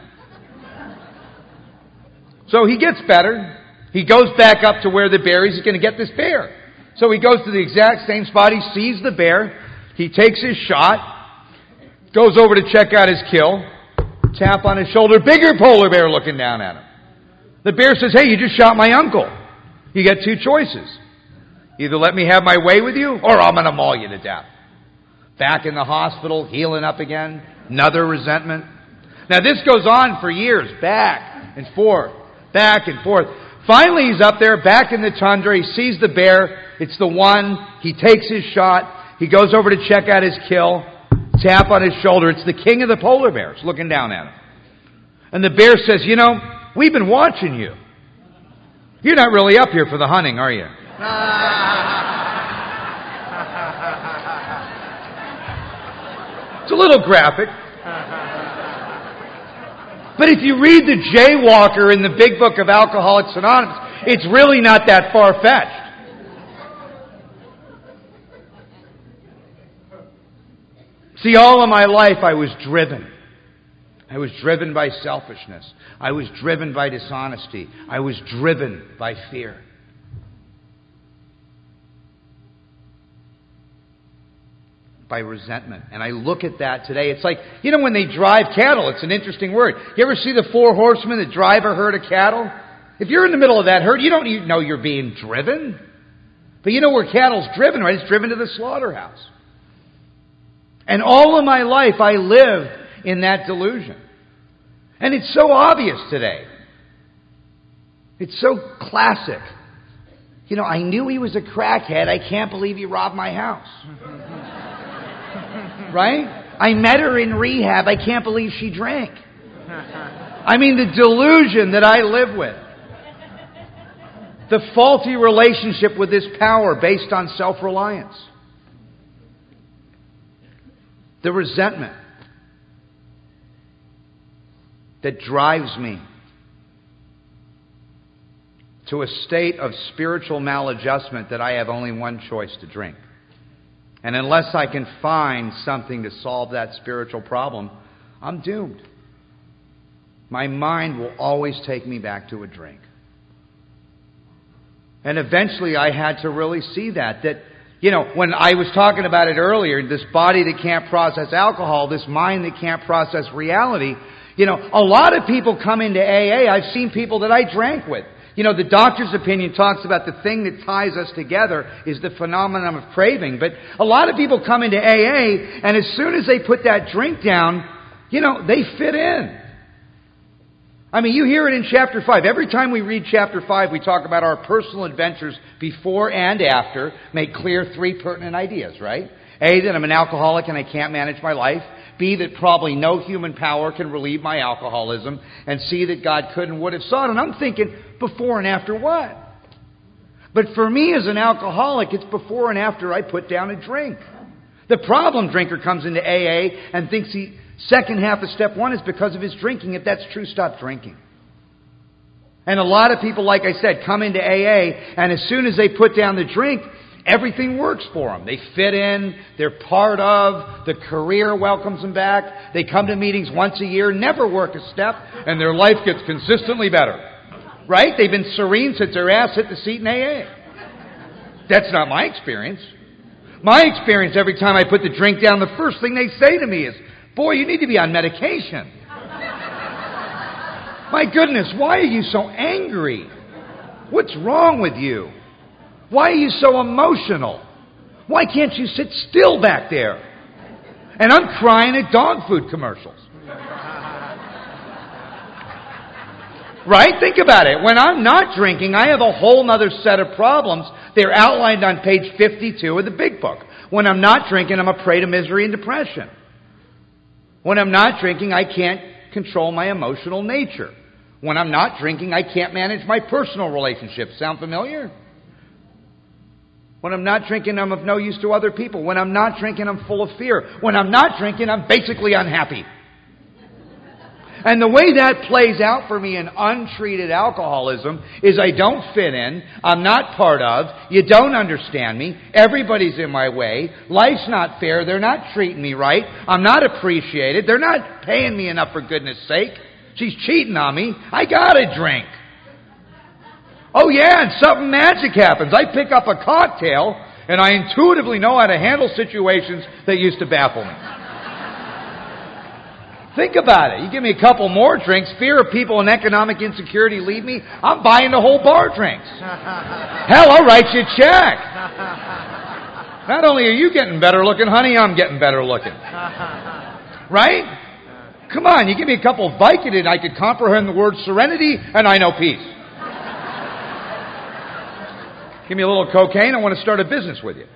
So he gets better. He goes back up to where the bear is. He's going to get this bear. So he goes to the exact same spot. He sees the bear. He takes his shot. Goes over to check out his kill. Tap on his shoulder. Bigger polar bear looking down at him. The bear says, "Hey, you just shot my uncle. You got two choices. Either let me have my way with you, or I'm going to maul you to death." Back in the hospital, healing up again. Another resentment. Now this goes on for years. Back and forth. Back and forth. Finally he's up there, back in the tundra. He sees the bear. It's the one. He takes his shot. He goes over to check out his kill. Tap on his shoulder. It's the king of the polar bears looking down at him. And the bear says, "We've been watching you. You're not really up here for the hunting, are you?" It's a little graphic. But if you read the Jaywalker in the big book of Alcoholics Anonymous, it's really not that far-fetched. See, all of my life I was driven. I was driven by selfishness. I was driven by dishonesty. I was driven by fear. By resentment. And I look at that today. It's like, when they drive cattle, it's an interesting word. You ever see the 4 horsemen that drive a herd of cattle? If you're in the middle of that herd, you don't know you're being driven. But you know where cattle's driven, right? It's driven to the slaughterhouse. And all of my life I lived in that delusion. And it's so obvious today. It's so classic. I knew he was a crackhead. I can't believe he robbed my house. Right? I met her in rehab. I can't believe she drank. I mean, the delusion that I live with. The faulty relationship with this power based on self-reliance. The resentment that drives me to a state of spiritual maladjustment that I have only one choice: to drink. And unless I can find something to solve that spiritual problem, I'm doomed. My mind will always take me back to a drink. And eventually I had to really see that When I was talking about it earlier, this body that can't process alcohol, this mind that can't process reality, a lot of people come into AA. I've seen people that I drank with. The doctor's opinion talks about the thing that ties us together is the phenomenon of craving. But a lot of people come into AA, and as soon as they put that drink down, they fit in. You hear it in chapter 5. Every time we read chapter 5, we talk about our personal adventures before and after, make clear 3 pertinent ideas, right? A, that I'm an alcoholic and I can't manage my life. B, that probably no human power can relieve my alcoholism. And C, that God could and would have sought. And I'm thinking, before and after what? But for me as an alcoholic, it's before and after I put down a drink. The problem drinker comes into AA and thinks the second half of step 1 is because of his drinking. If that's true, stop drinking. And a lot of people, like I said, come into AA, and as soon as they put down the drink, everything works for them. They fit in, they're part of, the career welcomes them back, they come to meetings once a year, never work a step, and their life gets consistently better. Right? They've been serene since their ass hit the seat in AA. That's not my experience. My experience, every time I put the drink down, the first thing they say to me is, "Boy, you need to be on medication." My goodness, why are you so angry? What's wrong with you? Why are you so emotional? Why can't you sit still back there? And I'm crying at dog food commercials. Right? Think about it. When I'm not drinking, I have a whole other set of problems. They're outlined on page 52 of the big book. When I'm not drinking, I'm a prey to misery and depression. When I'm not drinking, I can't control my emotional nature. When I'm not drinking, I can't manage my personal relationships. Sound familiar? When I'm not drinking, I'm of no use to other people. When I'm not drinking, I'm full of fear. When I'm not drinking, I'm basically unhappy. And the way that plays out for me in untreated alcoholism is I don't fit in, I'm not part of, you don't understand me, everybody's in my way, life's not fair, they're not treating me right, I'm not appreciated, they're not paying me enough for goodness sake, she's cheating on me, I gotta drink. Oh yeah, and something magic happens. I pick up a cocktail and I intuitively know how to handle situations that used to baffle me. Think about it. You give me a couple more drinks, fear of people and economic insecurity leave me, I'm buying the whole bar drinks. Hell, I'll write you a check. Not only are you getting better looking, honey, I'm getting better looking. Right? Come on, you give me a couple of Vicodin, I could comprehend the word serenity, and I know peace. Give me a little cocaine, I want to start a business with you.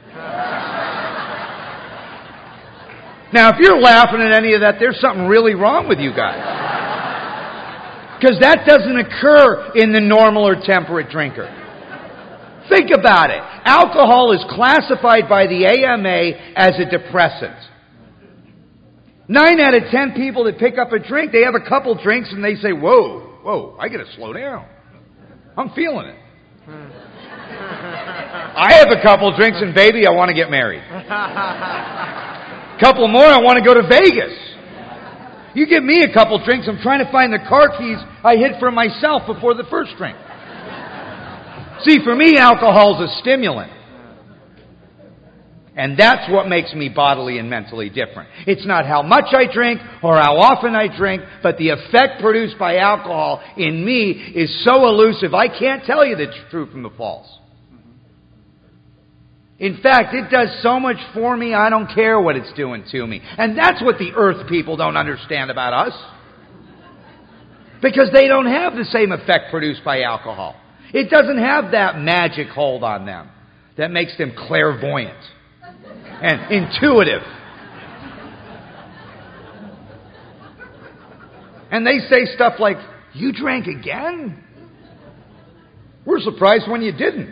Now, if you're laughing at any of that, there's something really wrong with you guys. Because that doesn't occur in the normal or temperate drinker. Think about it. Alcohol is classified by the AMA as a depressant. 9 out of 10 people that pick up a drink, they have a couple drinks and they say, whoa, I got to slow down. I'm feeling it. I have a couple drinks and baby, I want to get married. Couple more, I want to go to Vegas. You give me a couple drinks, I'm trying to find the car keys I hid from myself before the first drink. See, for me, alcohol's a stimulant. And that's what makes me bodily and mentally different. It's not how much I drink or how often I drink, but the effect produced by alcohol in me is so elusive, I can't tell you the true from the false. In fact, it does so much for me, I don't care what it's doing to me. And that's what the earth people don't understand about us. Because they don't have the same effect produced by alcohol. It doesn't have that magic hold on them that makes them clairvoyant and intuitive. And they say stuff like, "You drank again? We're surprised when you didn't."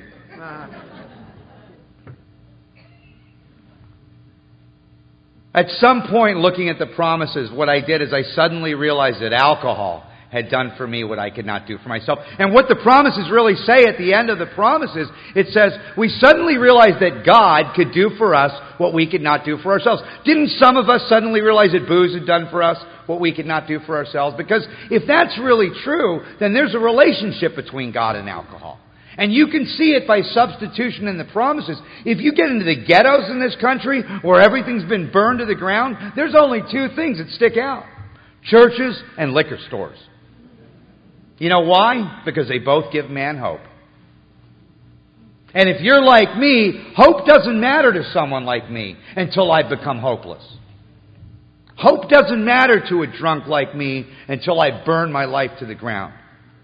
At some point, looking at the promises, what I did is I suddenly realized that alcohol had done for me what I could not do for myself. And what the promises really say at the end of the promises, it says, we suddenly realized that God could do for us what we could not do for ourselves. Didn't some of us suddenly realize that booze had done for us what we could not do for ourselves? Because if that's really true, then there's a relationship between God and alcohol. And you can see it by substitution in the promises. If you get into the ghettos in this country where everything's been burned to the ground, there's only two things that stick out. Churches and liquor stores. You know why? Because they both give man hope. And if you're like me, hope doesn't matter to someone like me until I become hopeless. Hope doesn't matter to a drunk like me until I burn my life to the ground.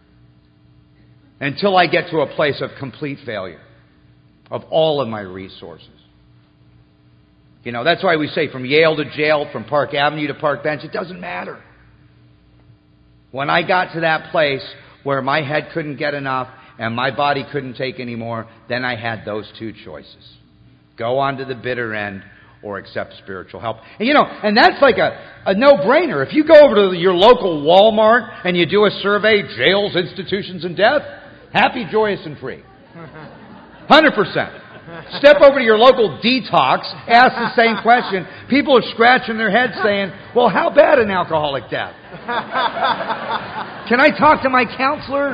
Until I get to a place of complete failure of all of my resources. You know, that's why we say from Yale to jail, from Park Avenue to Park Bench, it doesn't matter. When I got to that place where my head couldn't get enough and my body couldn't take anymore, then I had those two choices. Go on to the bitter end or accept spiritual help. And you know, and that's like a no-brainer. If you go over to your local Walmart and you do a survey, jails, institutions, and death, happy, joyous, and free. 100%. Step over to your local detox, ask the same question. People are scratching their heads saying, well, how bad an alcoholic death? Can I talk to my counselor?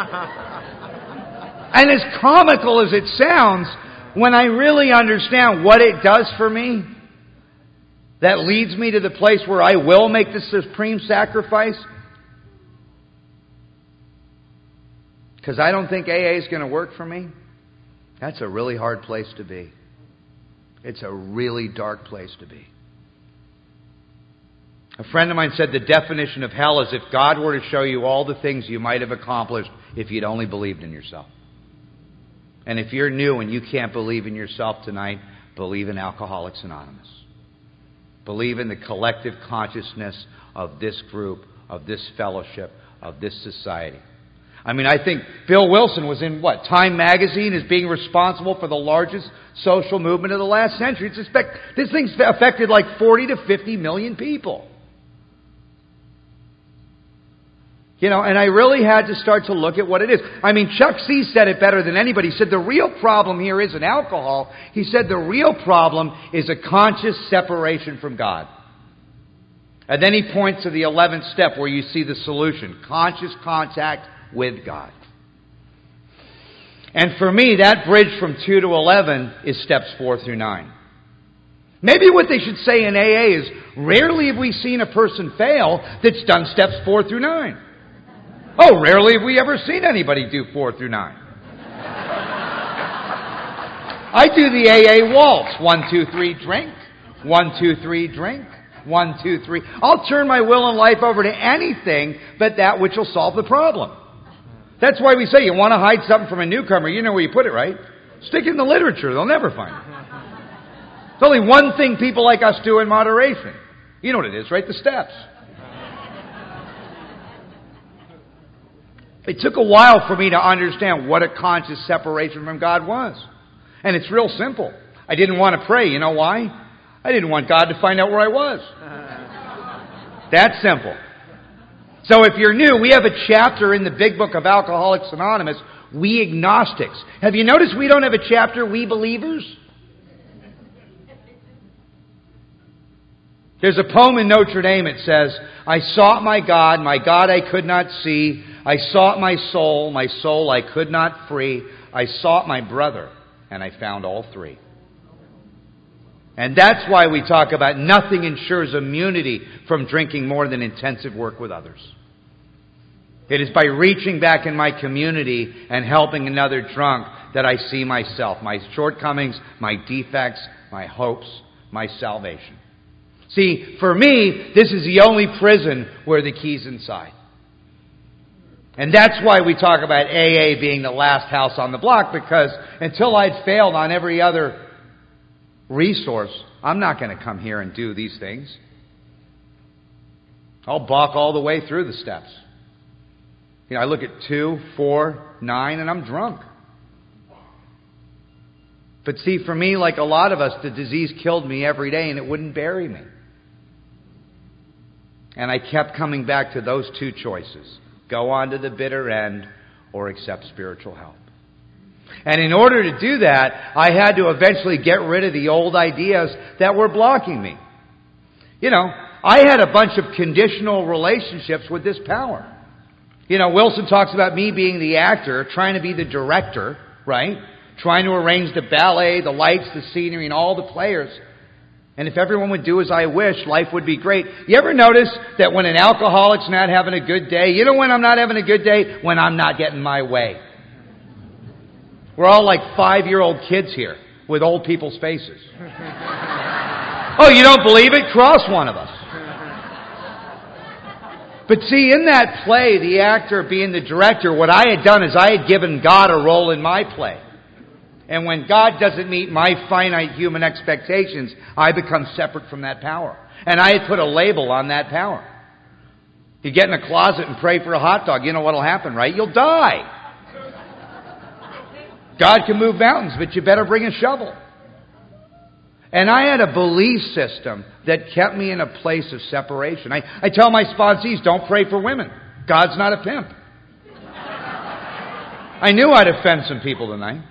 And as comical as it sounds, when I really understand what it does for me, that leads me to the place where I will make the supreme sacrifice. Because I don't think AA is going to work for me. That's a really hard place to be. It's a really dark place to be. A friend of mine said the definition of hell is if God were to show you all the things you might have accomplished if you'd only believed in yourself. And if you're new and you can't believe in yourself tonight, believe in Alcoholics Anonymous. Believe in the collective consciousness of this group, of this fellowship, of this society. I mean, I think Bill Wilson was in, Time Magazine as being responsible for the largest social movement of the last century. This thing's affected like 40 to 50 million people. You know, and I really had to start to look at what it is. I mean, Chuck C. said it better than anybody. He said the real problem here isn't alcohol. He said the real problem is a conscious separation from God. And then he points to the 11th step where you see the solution. Conscious contact with God. And for me, that bridge from 2 to 11 is steps 4 through 9. Maybe what they should say in AA is, rarely have we seen a person fail that's done steps 4 through 9. Oh, rarely have we ever seen anybody do 4 through 9. I do the AA waltz. 1, 2, 3, drink. 1, 2, 3, drink. 1, 2, 3. I'll turn my will and life over to anything but that which will solve the problem. That's why we say you want to hide something from a newcomer, you know where you put it, right? Stick it in the literature. They'll never find it. There's only one thing people like us do in moderation. You know what it is, right? The steps. It took a while for me to understand what a conscious separation from God was. And it's real simple. I didn't want to pray. You know why? I didn't want God to find out where I was. That's simple. So if you're new, we have a chapter in the big book of Alcoholics Anonymous, We Agnostics. Have you noticed we don't have a chapter, We Believers? There's a poem in Notre Dame. It says, I sought my God I could not see. I sought my soul I could not free. I sought my brother, and I found all three. And that's why we talk about nothing ensures immunity from drinking more than intensive work with others. It is by reaching back in my community and helping another drunk that I see myself, my shortcomings, my defects, my hopes, my salvation. See, for me, this is the only prison where the key's inside. And that's why we talk about AA being the last house on the block, because until I'd failed on every other resource, I'm not going to come here and do these things. I'll balk all the way through the steps. You know, I look at 2, 4, 9, and I'm drunk. But see, for me, like a lot of us, the disease killed me every day and it wouldn't bury me. And I kept coming back to those two choices. Go on to the bitter end or accept spiritual help. And in order to do that, I had to eventually get rid of the old ideas that were blocking me. You know, I had a bunch of conditional relationships with this power. Wilson talks about me being the actor, trying to be the director, right? Trying to arrange the ballet, the lights, the scenery, and all the players. And if everyone would do as I wish, life would be great. You ever notice that when an alcoholic's not having a good day, you know when I'm not having a good day? When I'm not getting my way. We're all like 5-year-old kids here with old people's faces. Oh, you don't believe it? Cross one of us. But see, in that play, the actor being the director, what I had done is I had given God a role in my play. And when God doesn't meet my finite human expectations, I become separate from that power. And I had put a label on that power. You get in a closet and pray for a hot dog, you know what'll happen, right? You'll die. God can move mountains, but you better bring a shovel. And I had a belief system that kept me in a place of separation. I tell my sponsees, don't pray for women. God's not a pimp. I knew I'd offend some people tonight.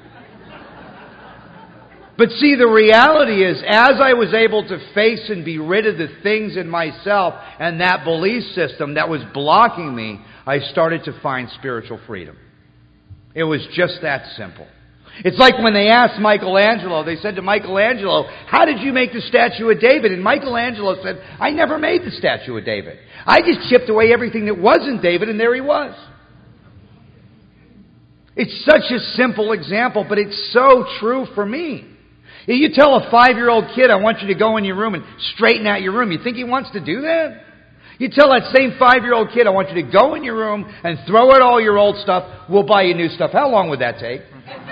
But see, the reality is, as I was able to face and be rid of the things in myself and that belief system that was blocking me, I started to find spiritual freedom. It was just that simple. It's like when they asked Michelangelo, they said to Michelangelo, how did you make the statue of David? And Michelangelo said, I never made the statue of David. I just chipped away everything that wasn't David, and there he was. It's such a simple example, but it's so true for me. You tell a 5-year-old kid, I want you to go in your room and straighten out your room. You think he wants to do that? You tell that same 5-year-old kid, I want you to go in your room and throw out all your old stuff. We'll buy you new stuff. How long would that take?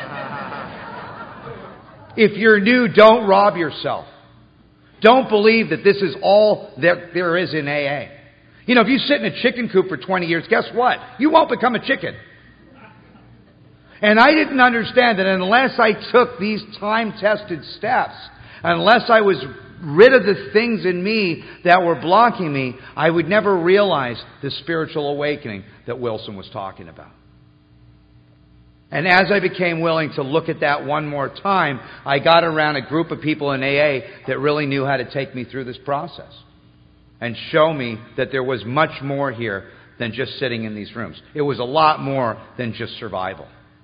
If you're new, don't rob yourself. Don't believe that this is all that there is in AA. If you sit in a chicken coop for 20 years, guess what? You won't become a chicken. And I didn't understand that unless I took these time-tested steps, unless I was rid of the things in me that were blocking me, I would never realize the spiritual awakening that Wilson was talking about. And as I became willing to look at that one more time, I got around a group of people in AA that really knew how to take me through this process and show me that there was much more here than just sitting in these rooms. It was a lot more than just survival.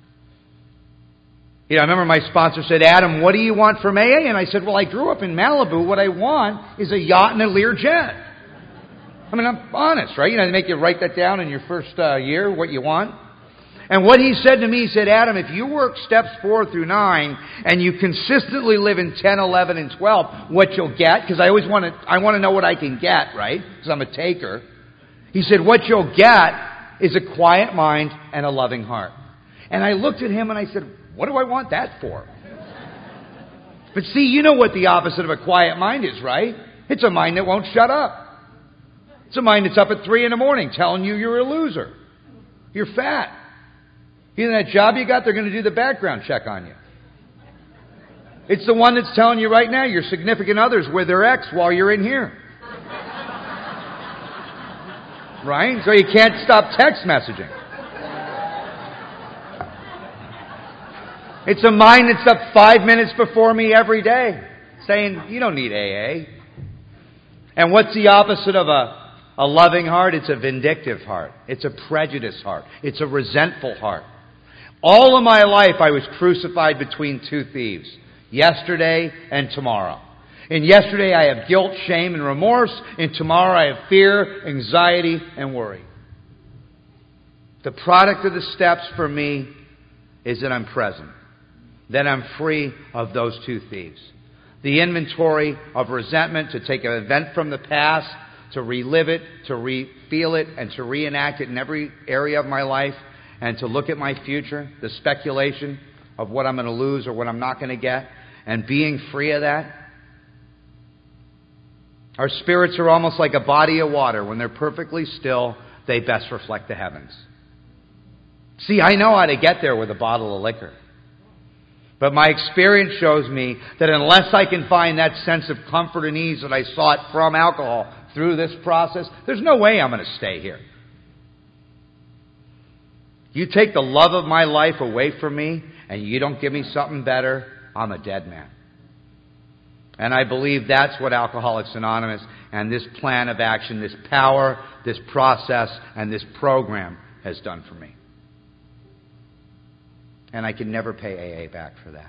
I remember my sponsor said, Adam, what do you want from AA? And I said, well, I grew up in Malibu. What I want is a yacht and a Learjet. I'm honest, right? They make you write that down in your first year, what you want. And what he said to me, he said, Adam, if you work steps 4 through 9 and you consistently live in 10, 11, and 12, what you'll get, because I want to know what I can get, right? Because I'm a taker. He said, what you'll get is a quiet mind and a loving heart. And I looked at him and I said, what do I want that for? But see, you know what the opposite of a quiet mind is, right? It's a mind that won't shut up. It's a mind that's up at 3 a.m. telling you you're a loser. You're fat. That job you got, they're going to do the background check on you. It's the one that's telling you right now your significant other's with their ex while you're in here. Right? So you can't stop text messaging. It's a mind that's up 5 minutes before me every day, saying, you don't need AA. And what's the opposite of a loving heart? It's a vindictive heart. It's a prejudiced heart. It's a resentful heart. All of my life I was crucified between two thieves, yesterday and tomorrow. In yesterday I have guilt, shame, and remorse. In tomorrow I have fear, anxiety, and worry. The product of the steps for me is that I'm present. Then I'm free of those two thieves. The inventory of resentment, to take an event from the past, to relive it, to feel it, and to reenact it in every area of my life, and to look at my future, the speculation of what I'm going to lose or what I'm not going to get, and being free of that. Our spirits are almost like a body of water. When they're perfectly still, they best reflect the heavens. See, I know how to get there with a bottle of liquor. But my experience shows me that unless I can find that sense of comfort and ease that I sought from alcohol through this process, there's no way I'm going to stay here. You take the love of my life away from me and you don't give me something better, I'm a dead man. And I believe that's what Alcoholics Anonymous and this plan of action, this power, this process, and this program has done for me. And I can never pay AA back for that.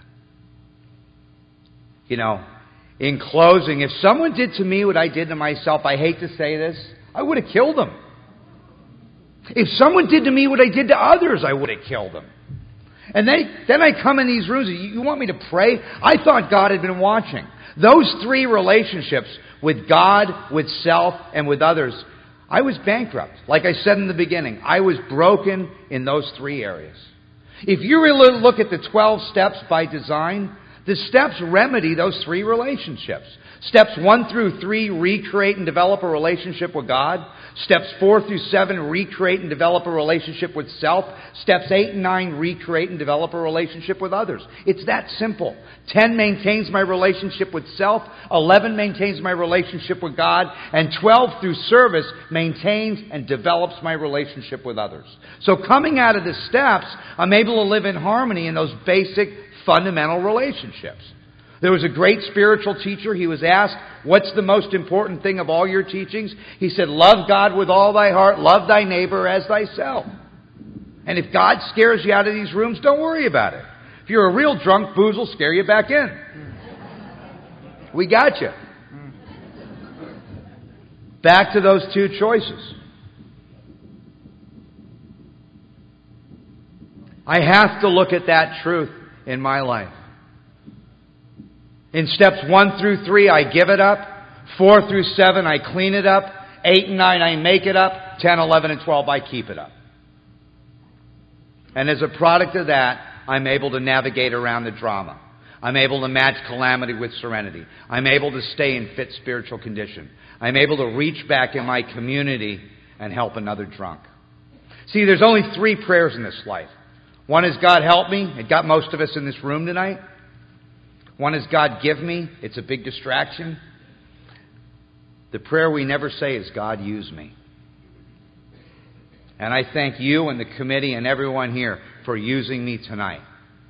You know, in closing, if someone did to me what I did to myself, I hate to say this, I would have killed them. If someone did to me what I did to others, I would have killed them. And then I come in these rooms, you want me to pray? I thought God had been watching. Those three relationships, with God, with self, and with others, I was bankrupt. Like I said in the beginning, I was broken in those three areas. If you really look at the 12 steps by design, the steps remedy those three relationships. Steps 1 through 3 recreate and develop a relationship with God. Steps 4 through 7 recreate and develop a relationship with self. Steps 8 and 9 recreate and develop a relationship with others. It's that simple. 10 maintains my relationship with self. 11 maintains my relationship with God. And 12 through service maintains and develops my relationship with others. So coming out of the steps, I'm able to live in harmony in those basic fundamental relationships. There was a great spiritual teacher. He was asked, what's the most important thing of all your teachings? He said, love God with all thy heart, love thy neighbor as thyself. And if God scares you out of these rooms, don't worry about it. If you're a real drunk, booze will scare you back in. We got you. Back to those two choices. I have to look at that truth in my life. In steps 1 through 3, I give it up. 4 through 7, I clean it up. 8 and 9, I make it up. 10, 11, and 12, I keep it up. And as a product of that, I'm able to navigate around the drama. I'm able to match calamity with serenity. I'm able to stay in fit spiritual condition. I'm able to reach back in my community and help another drunk. See, there's only 3 prayers in this life. One is, God help me. It got most of us in this room tonight. One is, God give me. It's a big distraction. The prayer we never say is, God use me. And I thank you and the committee and everyone here for using me tonight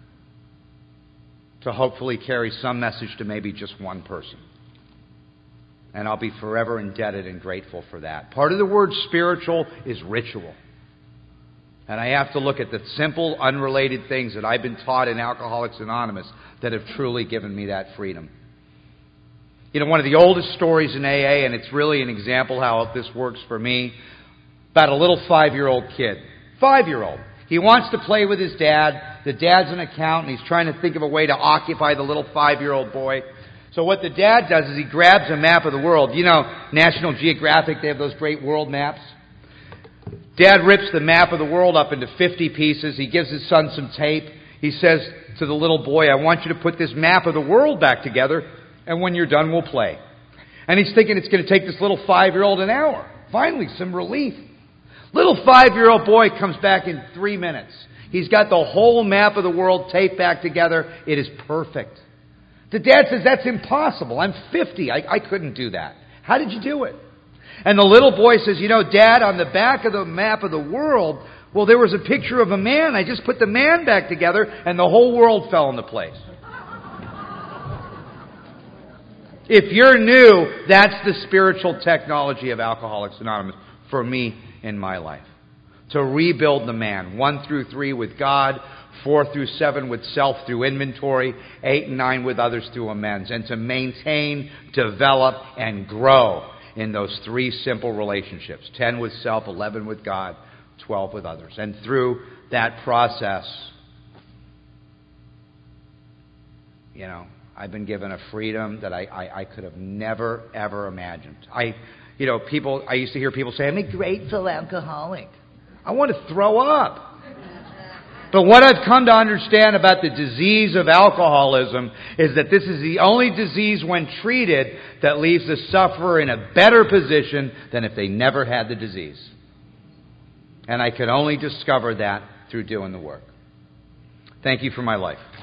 to hopefully carry some message to maybe just one person. And I'll be forever indebted and grateful for that. Part of the word spiritual is ritual. And I have to look at the simple, unrelated things that I've been taught in Alcoholics Anonymous that have truly given me that freedom. You know, one of the oldest stories in AA, and it's really an example how this works for me, about a little 5-year-old kid. 5-year-old. He wants to play with his dad. The dad's an accountant. He's trying to think of a way to occupy the little 5-year-old boy. So what the dad does is he grabs a map of the world. You know, National Geographic, they have those great world maps. Dad rips the map of the world up into 50 pieces. He gives his son some tape. He says to the little boy, I want you to put this map of the world back together, and when you're done, we'll play. And he's thinking it's going to take this little 5-year-old an hour. Finally, some relief. Little 5-year-old boy comes back in 3 minutes. He's got the whole map of the world taped back together. It is perfect. The dad says, that's impossible. I'm 50. I couldn't do that. How did you do it? And the little boy says, you know, Dad, on the back of the map of the world, well, there was a picture of a man. I just put the man back together, and the whole world fell into place. If you're new, that's the spiritual technology of Alcoholics Anonymous for me in my life. To rebuild the man, 1 through 3 with God, 4 through 7 with self through inventory, 8 and 9 with others through amends, and to maintain, develop, and grow in those 3 simple relationships, 10 with self, 11 with God, 12 with others. And through that process, you know, I've been given a freedom that I could have never, ever imagined. I used to hear people say, I'm a grateful alcoholic. I want to throw up. But what I've come to understand about the disease of alcoholism is that this is the only disease when treated that leaves the sufferer in a better position than if they never had the disease. And I could only discover that through doing the work. Thank you for my life.